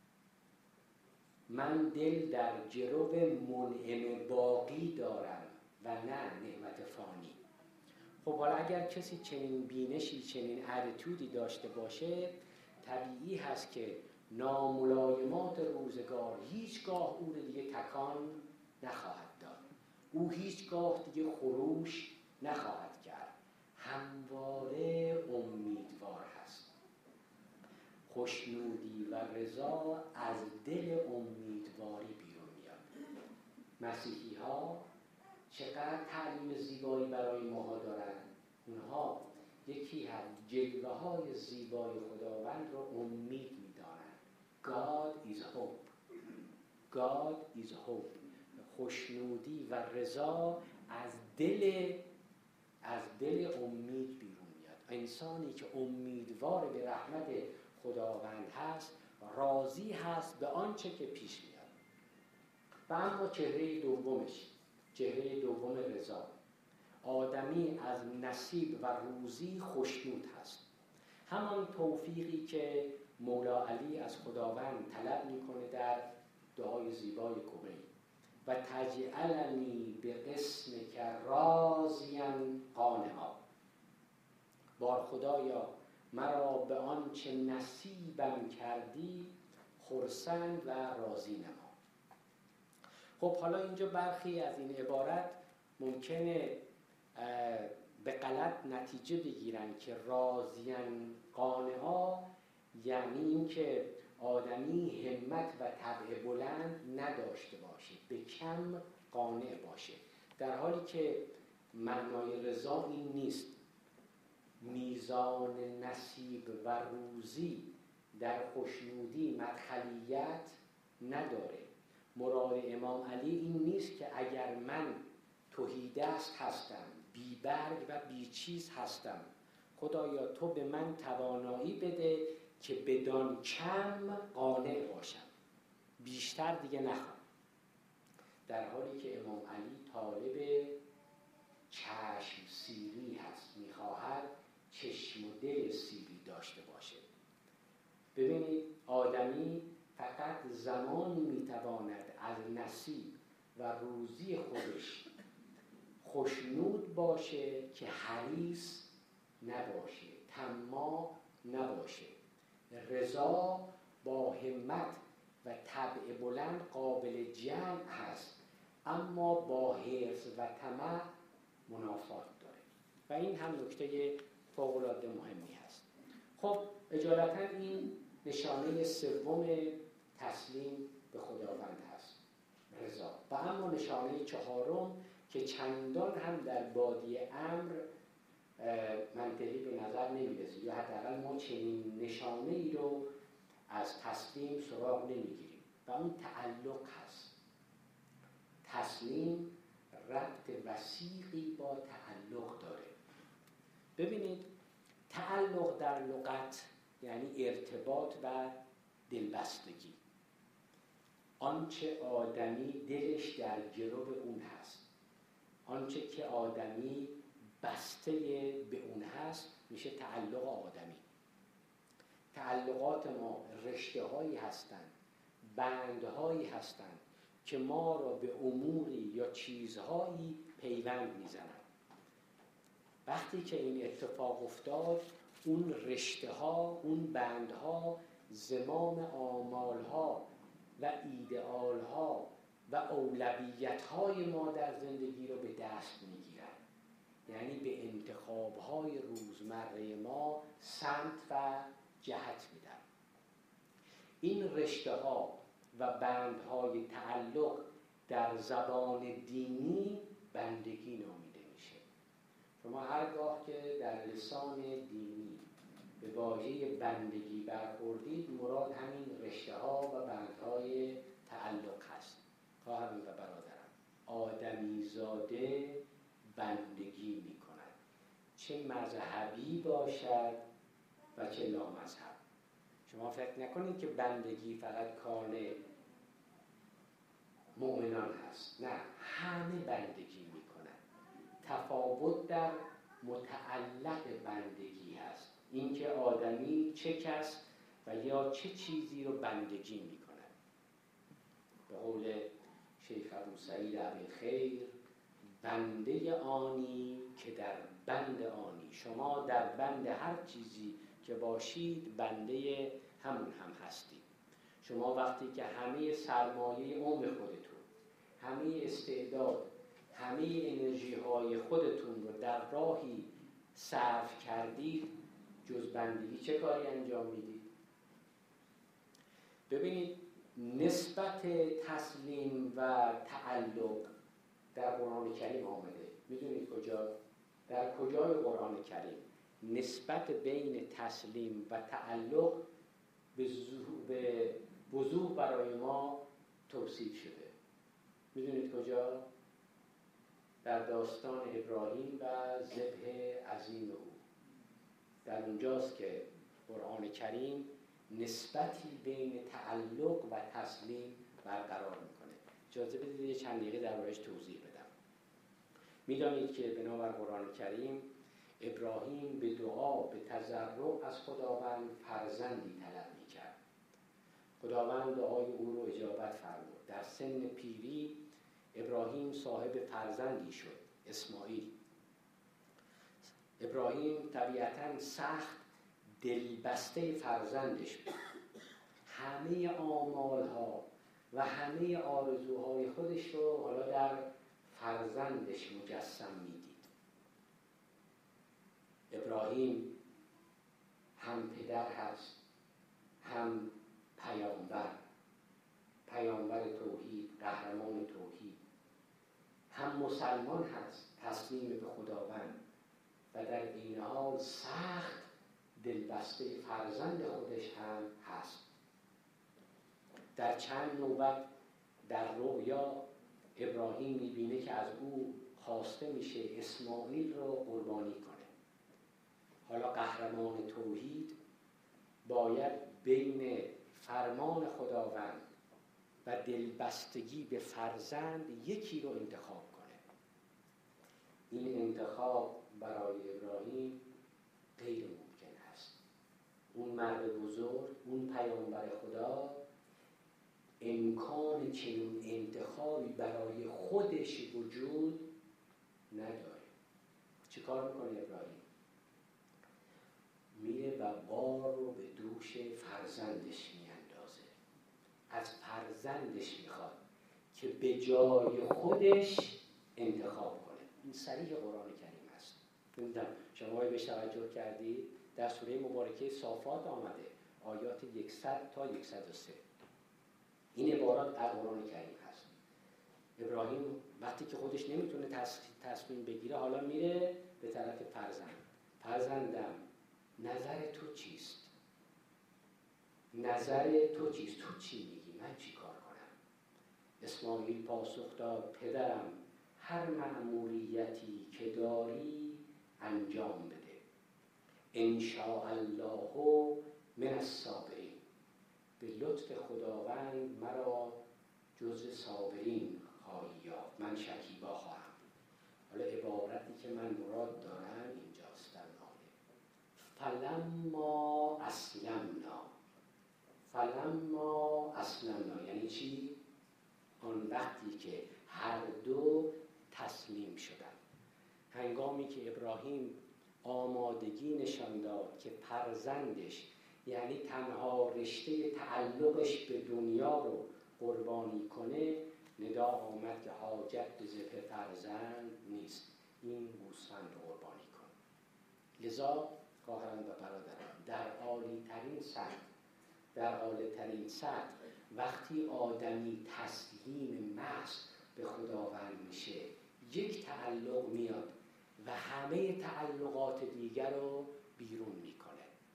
من دل در گرو منعم باقی دارم و نه نعمت فانی. خب حالا اگر کسی چنین بینشی، چنین اتیتودی داشته باشه، طبیعی هست که ناملایمات روزگار هیچگاه او رو دیگه تکان نخواهد داد. او هیچگاه دیگه خروش نخواهد کرد. همواره امیدوار هست. خوشنودی و رضا از دل امیدواری بیرون میاد. مسیحی ها چقدر تعلیم زیبایی برای ما دارند. اونها یکی از جلوه های زیبای خداوند رو امید میدانند. God is hope. God is hope. خوشنودی و رضا از دل امید بیرون میاد. انسانی که امیدوار به رحمت خداوند هست، راضی هست به آنچه که پیش میاد. و اما چهره دوم رضا، آدمی از نصیب و روزی خوشنود هست. همان توفیقی که مولا علی از خداوند طلب میکنه در دعای زیبای کبری: و تجعلنی به قسمک راضیا قانعا. بار خدایا مرا به آنچه نصیبم کردی خرسند و راضی نما. خب حالا اینجا برخی از این عبارت ممکنه به غلط نتیجه بگیرن که راضیا قانعا یعنی این که آدمی همت و طبع بلند نداشته باشه، به کم قانع باشه، در حالی که معنای رضا این نیست. میزان نصیب و روزی در خوشنودی مدخلیت نداره. مراد امام علی این نیست که اگر من تهیدست هستم، بی برگ و بی چیز هستم، خدایا تو به من توانایی بده که بدان کم قانع باشم، بیشتر دیگه نخوام. در حالی که امام علی طالب چشم سیری هست، میخواهد چشم و دل سیری داشته باشه. ببینید آدمی فقط زمانی میتواند از نصیب و روزی خودش خوشنود باشه که حریص نباشه، طماع نباشه. رضا با همت و طبع بلند قابل جمع هست، اما با حرص و طمع منافات داره و این هم نکته فوق‌العاده مهمی هست. خب اجالتا این نشانه سوم تسلیم به خداوند هست، رضا. و اما نشانه چهارم که چندان هم در بادی امر منطقی به نظر نمیرسه، یا حداقل ما چنین نشانه ای رو از تسلیم سراغ نمیگیریم و اون تعلق هست. تسلیم ربط وثیقی با تعلق داره. ببینید تعلق در لغت یعنی ارتباط و دلبستگی، آنچه آدمی دلش در گرو اون هست، آنچه که آدمی بسته به اون هست میشه تعلق آدمی. تعلقات ما رشته هایی هستند، بندهایی هستند که ما را به اموری یا چیزهایی پیوند میزنند. وقتی که این اتفاق افتاد، اون رشته ها، اون بندها زمام آمالها و ایدئالها و اولویت‌های ما در زندگی رو به دست میگیرن، یعنی به انتخاب‌های روزمره ما سمت و جهت میدن. این رشته‌ها و بندهای تعلق در زبان دینی بندگی نامیده میشه. شما هرگاه که در لسان دینی به واژه بندگی برخوردید، مراد همین رشته‌ها و بندهای تعلق هست. خواهران و برادران، آدمی زاده بندگی می کند، چه مذهبی باشد و چه لامذهب. شما فکر نکنید که بندگی فقط کار مؤمنان هست، نه، همه بندگی می کنند. تفاوت در متعلق بندگی هست، اینکه آدمی چه کس و یا چه چیزی رو بندگی می کند. به قول شیخ ابو سعید ابوالخیر، بنده آنی که در بند آنی. شما در بند هر چیزی که باشید بنده همون هم هستید. شما وقتی که همه سرمایه عمر خودتون، همه استعداد، همه انرژی های خودتون رو در راهی صرف کردید، جز بندگی چه کاری انجام میدید؟ ببینید نسبت تسلیم و تعلق در قرآن کریم آمده. میدونید کجا؟ در کجای قرآن کریم نسبت بین تسلیم و تعلق به وضوح برای ما توصیف شده؟ میدونید کجا؟ در داستان ابراهیم و ذبح عظیم او. در اونجاست که قرآن کریم نسبتی بین تعلق و تسلیم برقرار میکنه. اجازه بدید یه چند دقیقه دربارش توضیح بدم. میدانید که بنابر قرآن کریم ابراهیم به دعا، به تضرع از خداوند فرزندی طلب میکرد. خداوند دعای او رو اجابت فرمود. در سن پیری ابراهیم صاحب فرزندی شد، اسماعیل. ابراهیم طبیعتاً سخت دلبسته فرزندش بود. همه آمالها و همه آرزوهای خودش رو حالا در فرزندش مجسم میدید. ابراهیم هم پدر هست، هم پیامبر توحید، قهرمان توحید، هم مسلمان هست، تسلیم به خداوند و در این حال سخت دلبسته فرزند خودش هم هست. در چند نوبت در رؤیا ابراهیم میبینه که از او خواسته میشه اسماعیل رو قربانی کنه. حالا قهرمان توحید باید بین فرمان خداوند و دلبستگی به فرزند یکی رو انتخاب کنه. این انتخاب برای ابراهیم غیر ممکن است. اون مرد بزرگ، اون پیامبر خدا امکان چنین انتخابی برای خودش وجود نداره. چه کار میکنه ابراهیم؟ میره و بار رو به دوش فرزندش میاندازه. از فرزندش میخواد که به جای خودش انتخاب کنه. این صریح قرآن کریم هست. نمیدونم شما بهش توجه کردید؟ در سوره مبارکه صافات آمده، آیات 100 تا 103. این عبارات در قرآن کریم هست. ابراهیم وقتی که خودش نمیتونه تصمیم بگیره، حالا میره به طرف فرزندم نظر تو چیست؟ نظر تو چیست؟ تو چی میگی؟ من چی کار کنم؟ اسماعیل پاسخ داد پدرم هر مأموریتی که داری انجام بده، ان شاء الله من الصابرین. به لطف خداوند مرا جز صابرین خواهی یافت، من شکیبا خواهم. حالا عبارتی که من مراد دارم اینجاست در آیه فلما اسلمنا یعنی چی؟ آن وقتی که هر دو تسلیم شدن. هنگامی که ابراهیم آمادگی نشان داد که فرزندش، یعنی تنها رشته تعلقش به دنیا رو قربانی کنه، ندا آمد که حاجت به ذبح فرزند نیست، این گوسفند رو قربانی کن. لذا خواهران و برادران، در عالی ترین سطح وقتی آدمی تسلیم محض به خداوند میشه، یک تعلق میاد و همه تعلقات دیگر رو بیرون میکنه.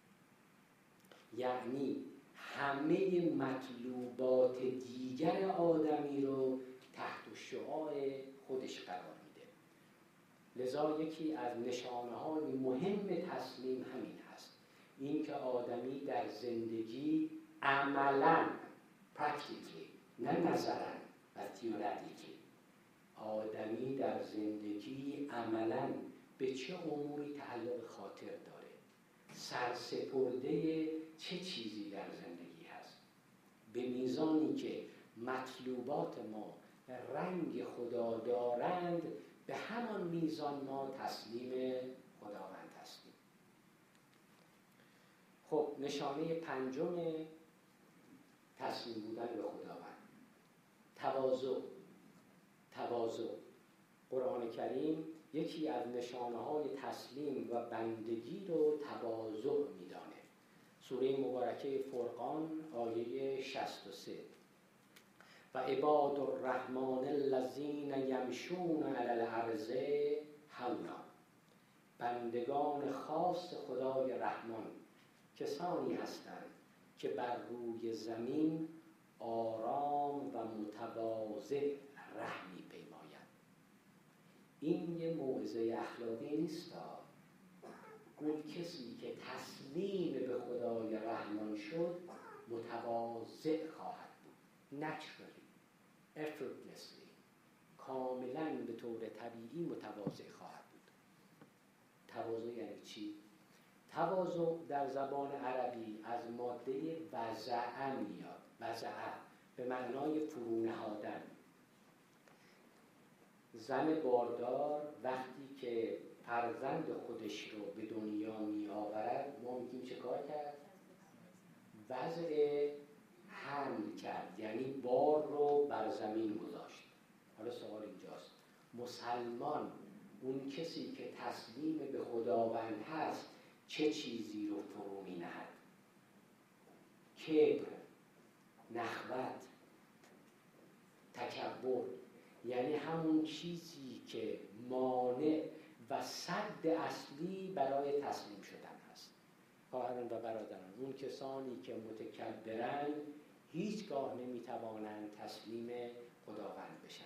یعنی همه مطلوبات دیگر آدمی رو تحت شعاع خودش قرار میده. لذا یکی از نشانه‌های مهم تسلیم همین هست، این که آدمی در زندگی عملاً practically، نه نظراً و theoretically، آدمی در زندگی عملاً به چه اموری تعلق خاطر داره، سرسپرده چه چیزی در زندگی هست. به میزانی که مطلوبات ما رنگ خدا دارند، به همان میزان ما تسلیم خداوند هستیم. خب نشانه پنجم تسلیم بودن به خداوند، تواضع. قرآن کریم یکی از نشانه‌های تسلیم و بندگی رو تواضع می‌دانه. سوره مبارکه فرقان آیه 63 و عباد الرحمن الذین یمشون علی الارض هونا. بندگان خاص خدای رحمان کسانی هستند که بر روی زمین آرام و متواضع ره می‌پیمایند. این یه موعظه اخلاقی نیست. اون کسی که تسلیم به خدای رحمان شد متواضع خواهد بود، naturally، effortlessly، کاملا به طور طبیعی متواضع خواهد بود. تواضع یعنی چی؟ تواضع در زبان عربی از ماده وضع میاد. وضع به معنای فرو نهادن. زن باردار وقتی که فرزند خودش رو به دنیا می آورد، ما میگیم چه کار کرد؟ وضع حمل کرد، یعنی بار رو بر زمین گذاشت. حالا سوال اینجاست، مسلمان، اون کسی که تسلیم به خداوند هست، چه چیزی رو فرو می نهد؟ کبر، نخوت، تکبر، یعنی همون چیزی که مانع و سد اصلی برای تسلیم شدن هست. خواهران و برادران، اون کسانی که متکبرند هیچگاه نمیتوانند تسلیم خداوند بشن.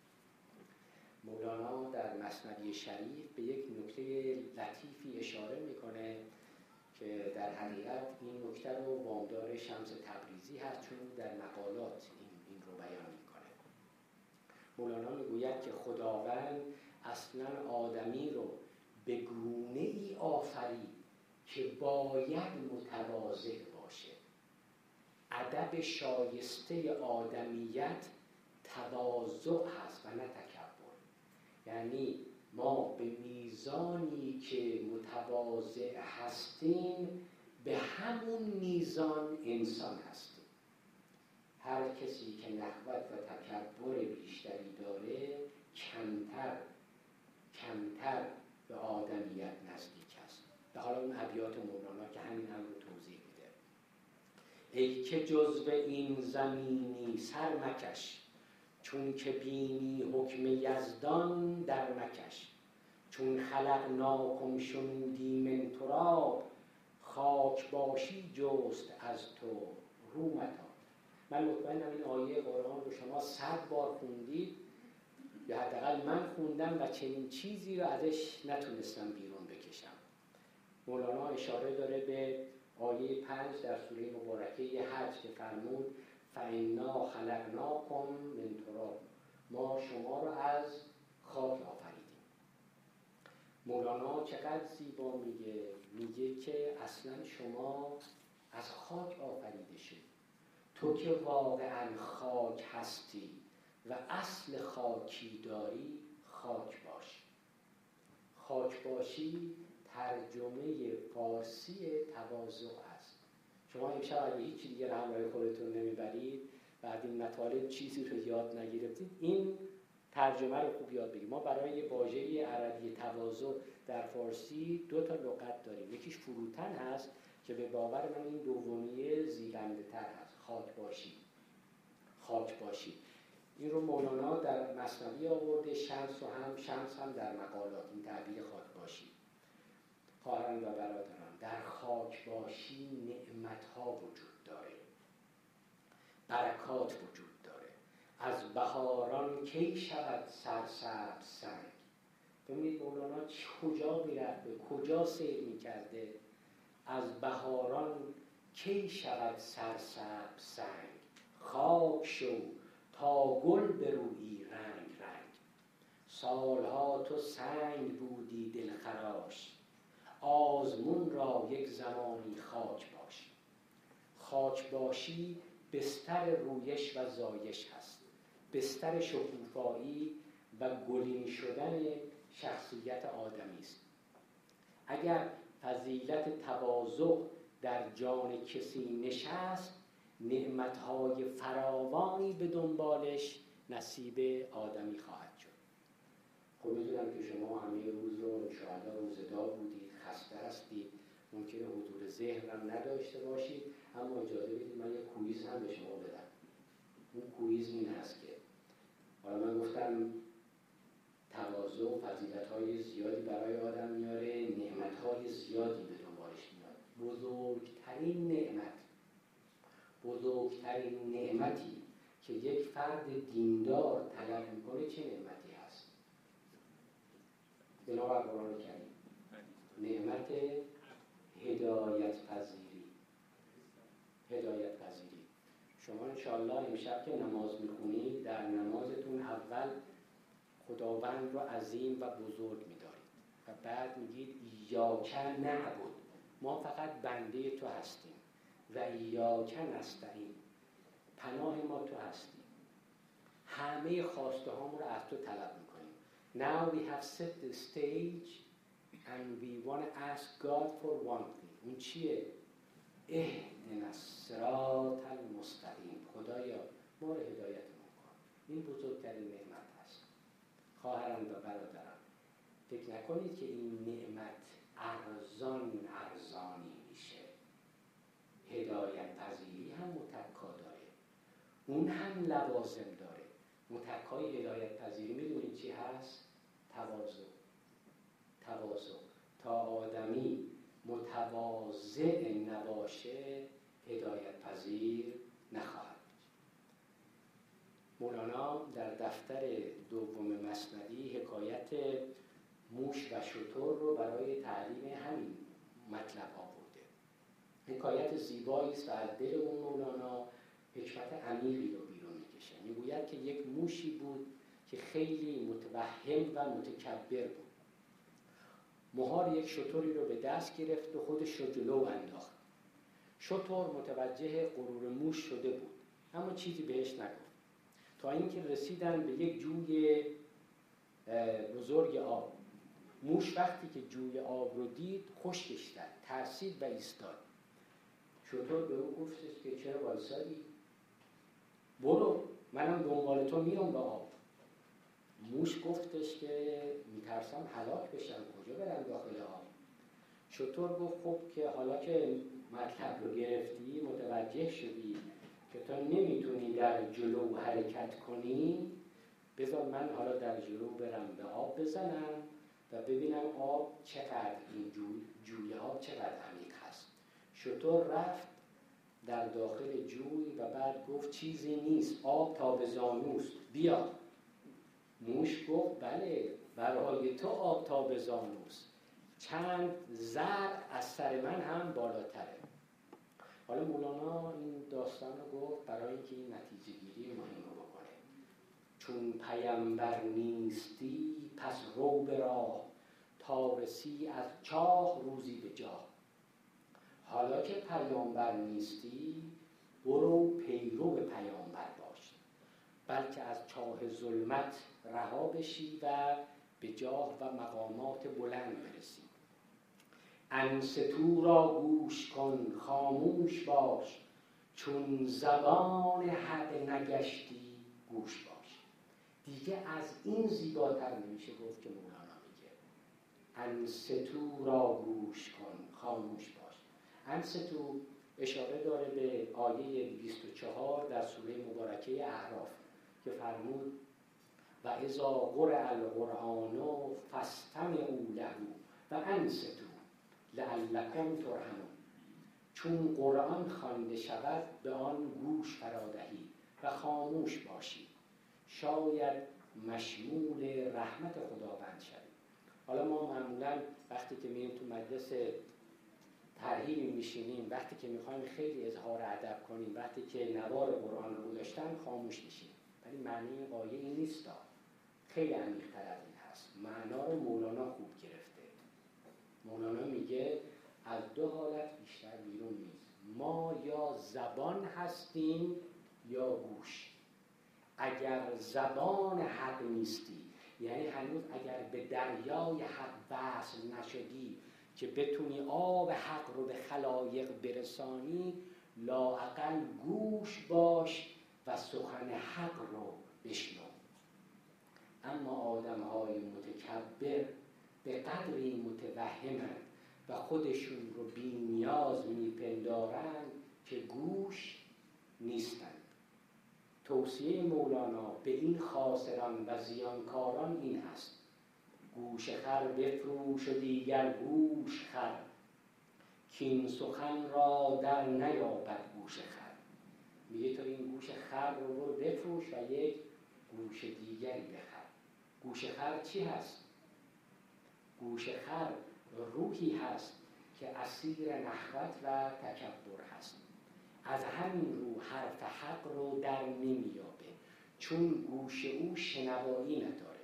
مولانا در مثنوی شریف به یک نکته لطیفی اشاره میکنه که در حقیقت این نکته رو وامدار شمس تبریزی هست، چون در مقالات این رو بیان میکنه. مولانا میگوید که خداوند اصلا آدمی رو به گونه‌ای آفرید که باید متواضع باشه. ادب شایسته آدمیت تواضع هست و نه تکبر. یعنی ما به میزانی که متواضع هستیم، به همون میزان انسان هستیم. هر کسی که نخوت و تکبر بیشتری داره کمتر به آدمیت نزدیک است. به حالا اون ابیات مولانا که همین امر رو توضیح میده. ای که جزو این زمینی سر مکش، چون که بینی حکم یزدان در مکش. چون خلقناکم شنودی من تراب، خاک باشی جست از تو رومتا. من مطمئنم این آیه قرآن رو شما 100 بار خوندید، یا حداقل من خوندم و چنین چیزی رو ازش نتونستم بیرون بکشم. مولانا اشاره داره به آیه 5 در سوره مبارکه حج که فرمود فإنا خلقناکم من تراب، ما شما رو از خاک آفریدیم. مولانا چقدر زیبا میگه که اصلا شما از خاک آفریده شد. تو که واقعا خاک هستی و اصل خاکی داری، خاک باش. خاک باشی ترجمه فارسی تواضع است. شما امشب اگه هیچ دیگه همراه خودتون نمیبرید، بعد این مطالب چیزی رو یاد نگرفتید، این ترجمه رو خوب یاد بگیرید. ما برای واژه عربی تواضع در فارسی 2 تا لغت داریم. یکیش فروتن هست که به باور من این دومیه زیبنده تر هست، خاک باشی. خاک باشی این رو مولانا در مثنوی آورده، شمس هم در مقالات این تعبیر خاک باشی. خواهران و برادران، در خاک باشی نعمت‌ها وجود داره، برکات وجود داره. از بهاران کی شود سرسبز سنگ. ببینید مولانا کجا میرفته، کجا سیر میکرده. از بهاران کی شود سرسبز سنگ، خاک شو تا گل برویی رنگ رنگ. سالها تو سنگ بودی دلخراش، آزمون را یک زمانی خاک باش. خاک باشی بستر رویش و زایش هست، بستر شکوفایی و گلین شدن شخصیت آدمی است. اگر فضیلت تواضع در جان کسی نشست، نعمتهای فراوانی به دنبالش نصیب آدمی خواهد شد. خب میدونم که شما همه روز رو انشاءالله روزدار بودید، خسته هستید، ممکنه حضور ذهن هم نداشته باشید، اما اجازه بدید من یک کویز هم به شما بدم. اون کویز این هست که حالا من گفتم تواضع و فضیلت‌های زیادی برای آدم میاره، نعمت‌های زیادی به دنبالش میاد. بزرگترین نعمتی که یک فرد دیندار طلب میکنه چه نعمتی هست؟ بنابر قرآن کریم نعمت هدایت پذیری. شما انشاءالله امشب که نماز میخونید، در نمازتون اول خداوند رو عظیم و بزرگ می‌دارید و بعد میگید ایاک نعبد، ما فقط بنده تو هستیم، و ایاک نستعین، پناه ما تو هستی، همه خواسته هامون رو از تو طلب میکنیم. Now we have set the stage and we want to ask God for one thing. اون چیه؟ اهدنا الصراط المستقیم. خدایا ما رو هدایتمون کن. این بزرگترین نعمت هست. خواهران و برادران، فکر نکنید که این نعمت ارزانی میشه. هدایت پذیری هم متکا داره، اون هم لوازم داره. متکای هدایت پذیری میدونید چی هست؟ تواضع. تا آدمی متواضع نباشه هدایت پذیر نخواهد. مولانا در دفتر دوم مثنوی حکایت موش و شتر رو برای تعلیم همین مطلب آورده. حکایت زیبایی است و از دل اون مولانا حکمت عمیقی رو بیرون میکشه. میگوید که یک موشی بود که خیلی متوهم و متکبر بود. مهار یک شتری رو به دست گرفت و خودش رو جلو انداخت. شتر متوجه غرور موش شده بود اما چیزی بهش نگفت، تا اینکه رسیدن به یک جوی بزرگ آب. موش وقتی که جوی آب رو دید خشکش کرد، ترسید و ایستاد. شتر به او گفتش که چرا وایسادی؟ برو منم دنبال تو میام به آب. موش گفتش که میترسم هلاک بشم، کجا برم داخل آب؟ شتر گفت خب که حالا که مطلب رو گرفتی، متوجه شدی که تو نمیتونی در جلو حرکت کنی، بذار من حالا در جلو برم به آب بزنم و ببینم آب چقدر، این جوی آب چقدر عمیق هست. شتر رفت در داخل جوی و بعد گفت چیزی نیست، آب تا به زانوست، بیا. موش گفت بله، برای تو آب تا به زانوست، چند ضرب از سر من هم بالاتره. حالا مولانا این داستان رو گفت برای اینکه این نتیجه گیری مهم رو بکنه. چون پیامبر نیستی پس رو به راه، تا رسی از چاه روزی به جا. حالا که پیامبر نیستی برو پیرو پیامبر باش، بلکه از چاه ظلمت رها بشی و به جاه و مقامات بلند برسی. انصتو را گوش کن خاموش باش، چون زبان حق نگشتی گوش باش. دیگه از این زیباتر نمیشه گفت که مولانا میگه انصتو را گوش کن خاموش باش. انصتو اشاره داره به آیه 24 در سوره مبارکه اعراف که فرمود و اذا قرئ القرآن فاستمعوا له و انصتوا لعلکم ترحمون. چون قرآن خوانده شود به آن گوش فرادهید و خاموش باشید، شاید مشمول رحمت خداوند شوید. حالا ما معمولا وقتی که میریم تو مجلس ترحیبی میشینیم، وقتی که میخوایم خیلی اظهار ادب کنیم، وقتی که نوار قرآن رو گذاشتن خاموش میشیم، ولی معنی این آیه این نیست، خیلی عمیق‌تر از این هست. معنا رو مولانا خوب گرفته. مولانا میگه از دو حالت بیشتر بیرون نیست، ما یا زبان هستیم یا گوش. اگر زبان حق نیستی، یعنی هنوز اگر به دریای حق وصل نشدی که بتونی آب حق رو به خلایق برسانی، لااقل گوش باش و سخن حق رو بشنو. اما آدم‌های متکبر به قدری متوهمند و خودشون رو بی نیاز میپندارند که گوش نیستند. توصیه مولانا به این خاسران و زیانکاران این است: گوش خر بفروش و دیگر گوش خر، کین سخن را در نیابد گوش خر. میگه تو این گوش خر رو برو بفروش و یک گوش دیگری بخر. گوش خر چی هست؟ گوش خر روحی هست که اسیر نخوت و تکبر هست. از همین رو حرف حق رو در نمیابه، چون گوش او شنوایی نداره.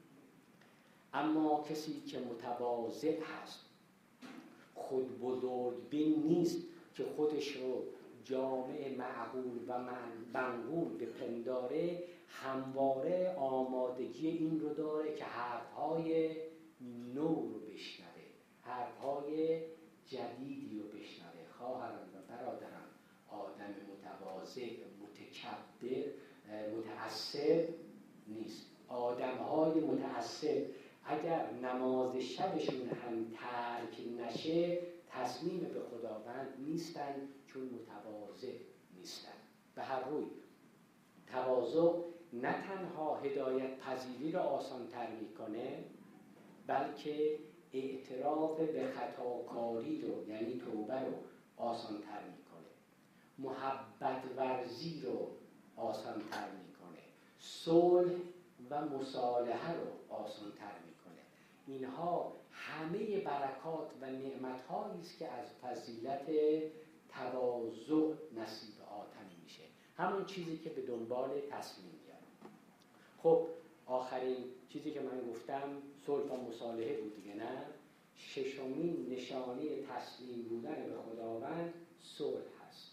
اما کسی که متواضع هست، خود بزرگ بین نیست که خودش رو جامع معقول و منقول بپنداره، همواره آمادگی این رو داره که حرفهای نو رو بشنوه، حرفهای جدیدی رو بشنوه. خواهران و برادران، آدم متواضع، متکبر، متعصب نیست. آدمهای متعصب اگر نماز شبشون هم ترک نشه، تسلیم به خداوند نیستن، چون متواضع نیستن. به هر روی تواضع نه تنها هدایت پذیری را آسان تر میکنه، بلکه اعتراف به خطاکاری رو، یعنی توبه رو آسان تر میکنه، محبت ورزی رو آسان تر میکنه، صلح و مصالحه رو آسان تر میکنه. اینها همه برکات و نعمت‌هایی است که از فضیلت تواضع نصیب آدمی میشه، همون چیزی که به دنبال تسلیم میاد. خب آخرین چیزی که من گفتم صلح و مصالحه بود دیگه، نه؟ ششمین نشانه تسلیم بودن به خداوند صلح هست.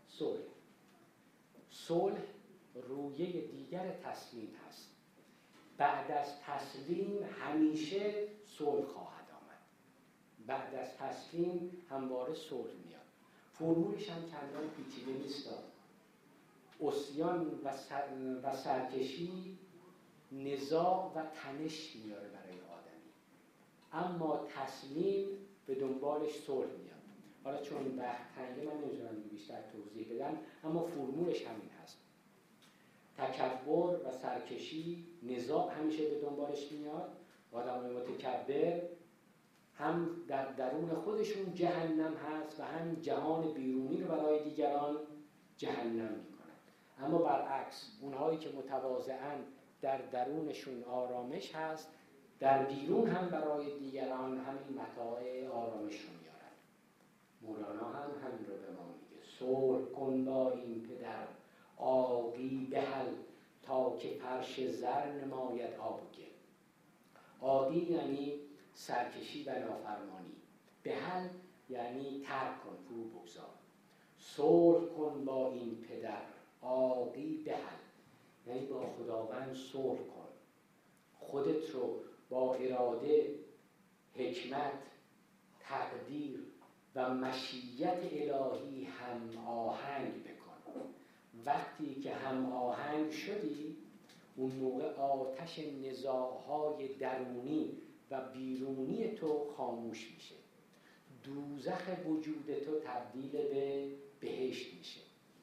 صلح رویه دیگر تسلیم هست. بعد از تسلیم همیشه صلح خواهد آمد. بعد از تسلیم همواره صلح میاد. فرمولش هم چندان پیچیده نیست. عصیان و سرکشی نزاع و تنش میاره برای آدمی، اما تسلیم به دنبالش صلح میاد. حالا چون وقت تنگه من نمیتونم بیشتر توضیح بدم، اما فرمولش همین هست. تکبر و سرکشی، نزاع همیشه به دنبالش میاد. آدمای متکبر هم در درون خودشون جهنم هست و هم جهان بیرونی رو برای دیگران جهنم میکنن. اما برعکس اونهایی که متواضعن در درونشون آرامش هست، در بیرون هم برای دیگران همین متاع آرامش رو میارن. مولانا هم همین رو به ما میگه: صلح کن با این پدر، آبی بهل تا که فرش زر نماید آب و گل. آبی یعنی سرکشی و نافرمانی، بهل یعنی ترک کن، فرو بگذار. صلح کن با این پدر، آبی بهل یعنی با خداوند صلح کن، خودت رو با اراده، حکمت، تقدیر و مشیت الهی هم آهنگ بکن. وقتی که هم آهنگ شدی، اون موقع آتش نزاع‌های درونی و بیرونی تو خاموش میشه. دوزخ وجود تو تبدیل به بهشت میشه.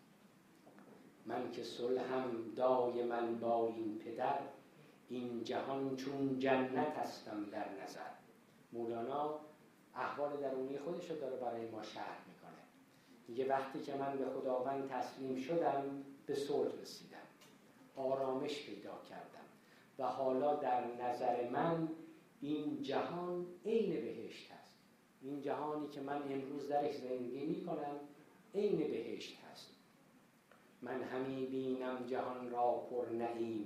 من که صلحم دایما با این پدر، این جهان چون جنت هستم در نظر. مولانا احوال درونی خودش رو داره برای ما شرح میکنه. میگه وقتی که من به خداوند تسلیم شدم، به صلح رسیدم، آرامش پیدا کردم و حالا در نظر من این جهان عین بهشت هست. این جهانی که من امروز درش زندگی میکنم عین بهشت هست. من همی بینم جهان را پر نعیم،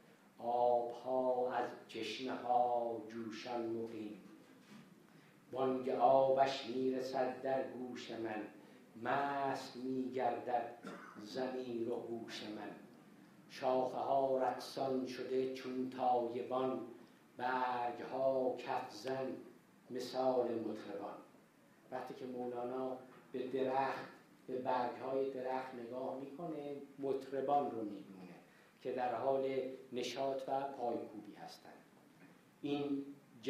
آبها از چشمه ها جوشان مقیم. بانگ آبش میرسد در گوش من، مست میگردد ضمیر و هوش من. شاخه ها رقصان شده چون تایبان، برگ ها کف زن مثال مطربان. وقتی که مولانا به درخت، به برگ های درخت نگاه میکنه، مطربان رو میبینه که در حال نشاط و پایکوبی هستند. این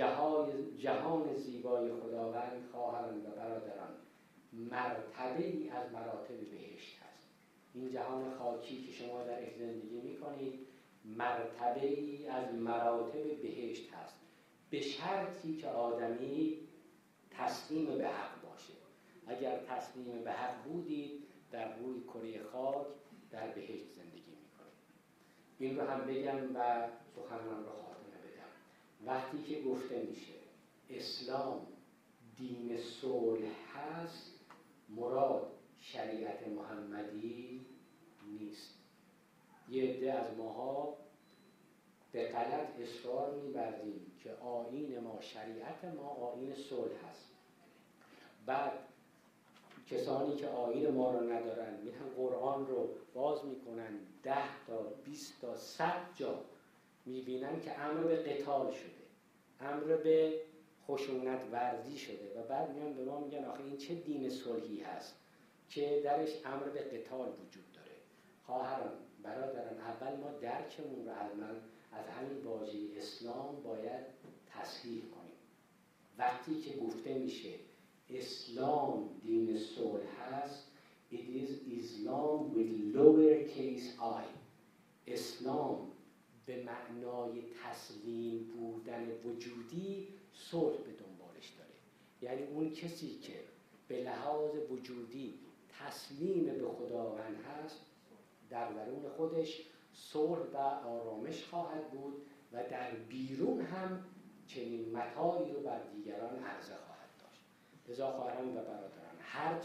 جهان زیبای خداوند خواهران و برادران مرتبه ای از مراتب بهشت هست. این جهان خاکی که شما در زندگی میکنید مرتبه ای از مراتب بهشت هست، به شرطی که آدمی تسلیم به حق باشه. اگر تسلیم به حق بودید، در روی کره خاک در بهشت زندگی میکنید. این رو هم بگم و سخنم رو خاتمه بدم. وقتی که گفته میشه اسلام دین صلح هست، مراد شریعت محمدی نیست. یه عده از ماها به غلط اصرار می‌ورزیم که آیین ما، شریعت ما آیین صلح هست. بعد کسانی که آیین ما رو ندارن میرن قرآن رو باز میکنن، 10 تا 20 تا 100 جا میبینن که امر به قتال شده، امر به خشونت ورزی شده و بعد میان به ما میگن آخه این چه دین صلحی هست که درش امر به قتال وجود داره. خواهران، برادران، اول ما درکمون رو از همین واژه اسلام باید تصحیح کنیم. وقتی که گفته میشه اسلام دین صلح هست، it is Islam with lowercase i. اسلام به معنای تسلیم بودن وجودی صلح به دنبالش داره. یعنی اون کسی که به لحاظ وجودی تسلیم به خداوند هست، در درون خودش صلح و آرامش خواهد بود و در بیرون هم چنین متاعی رو بر دیگران عرضه خواهد داشت. لذا خواهران و برادران،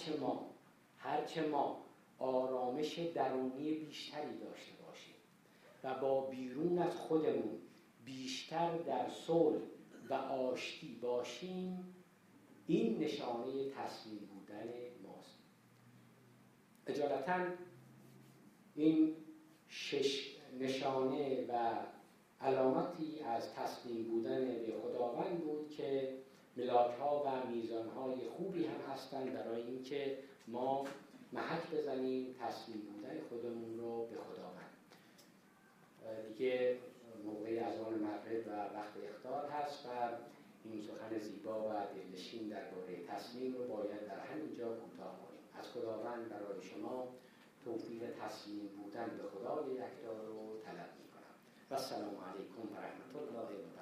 هرچه ما آرامش درونی بیشتری داشته باشیم و با بیرون از خودمون بیشتر در صلح و آشتی باشیم، این نشانه تسلیم بودن ماست. اجالتا این 6 نشانه و علامتی از تسلیم بودن به خداوند بود که ملاک‌ها و میزان‌های خوبی هم هستند برای اینکه ما محک بزنیم تسلیم بودن خودمون رو دیدگاه و دلنشین درباره تصمیم رو باید در همینجا کوتاه کنیم. از خداوند برای شما توفیق تسلیم بودن به خدای یکتا رو طلب می‌کنم. و السلام علیکم و رحمت الله و برکاته.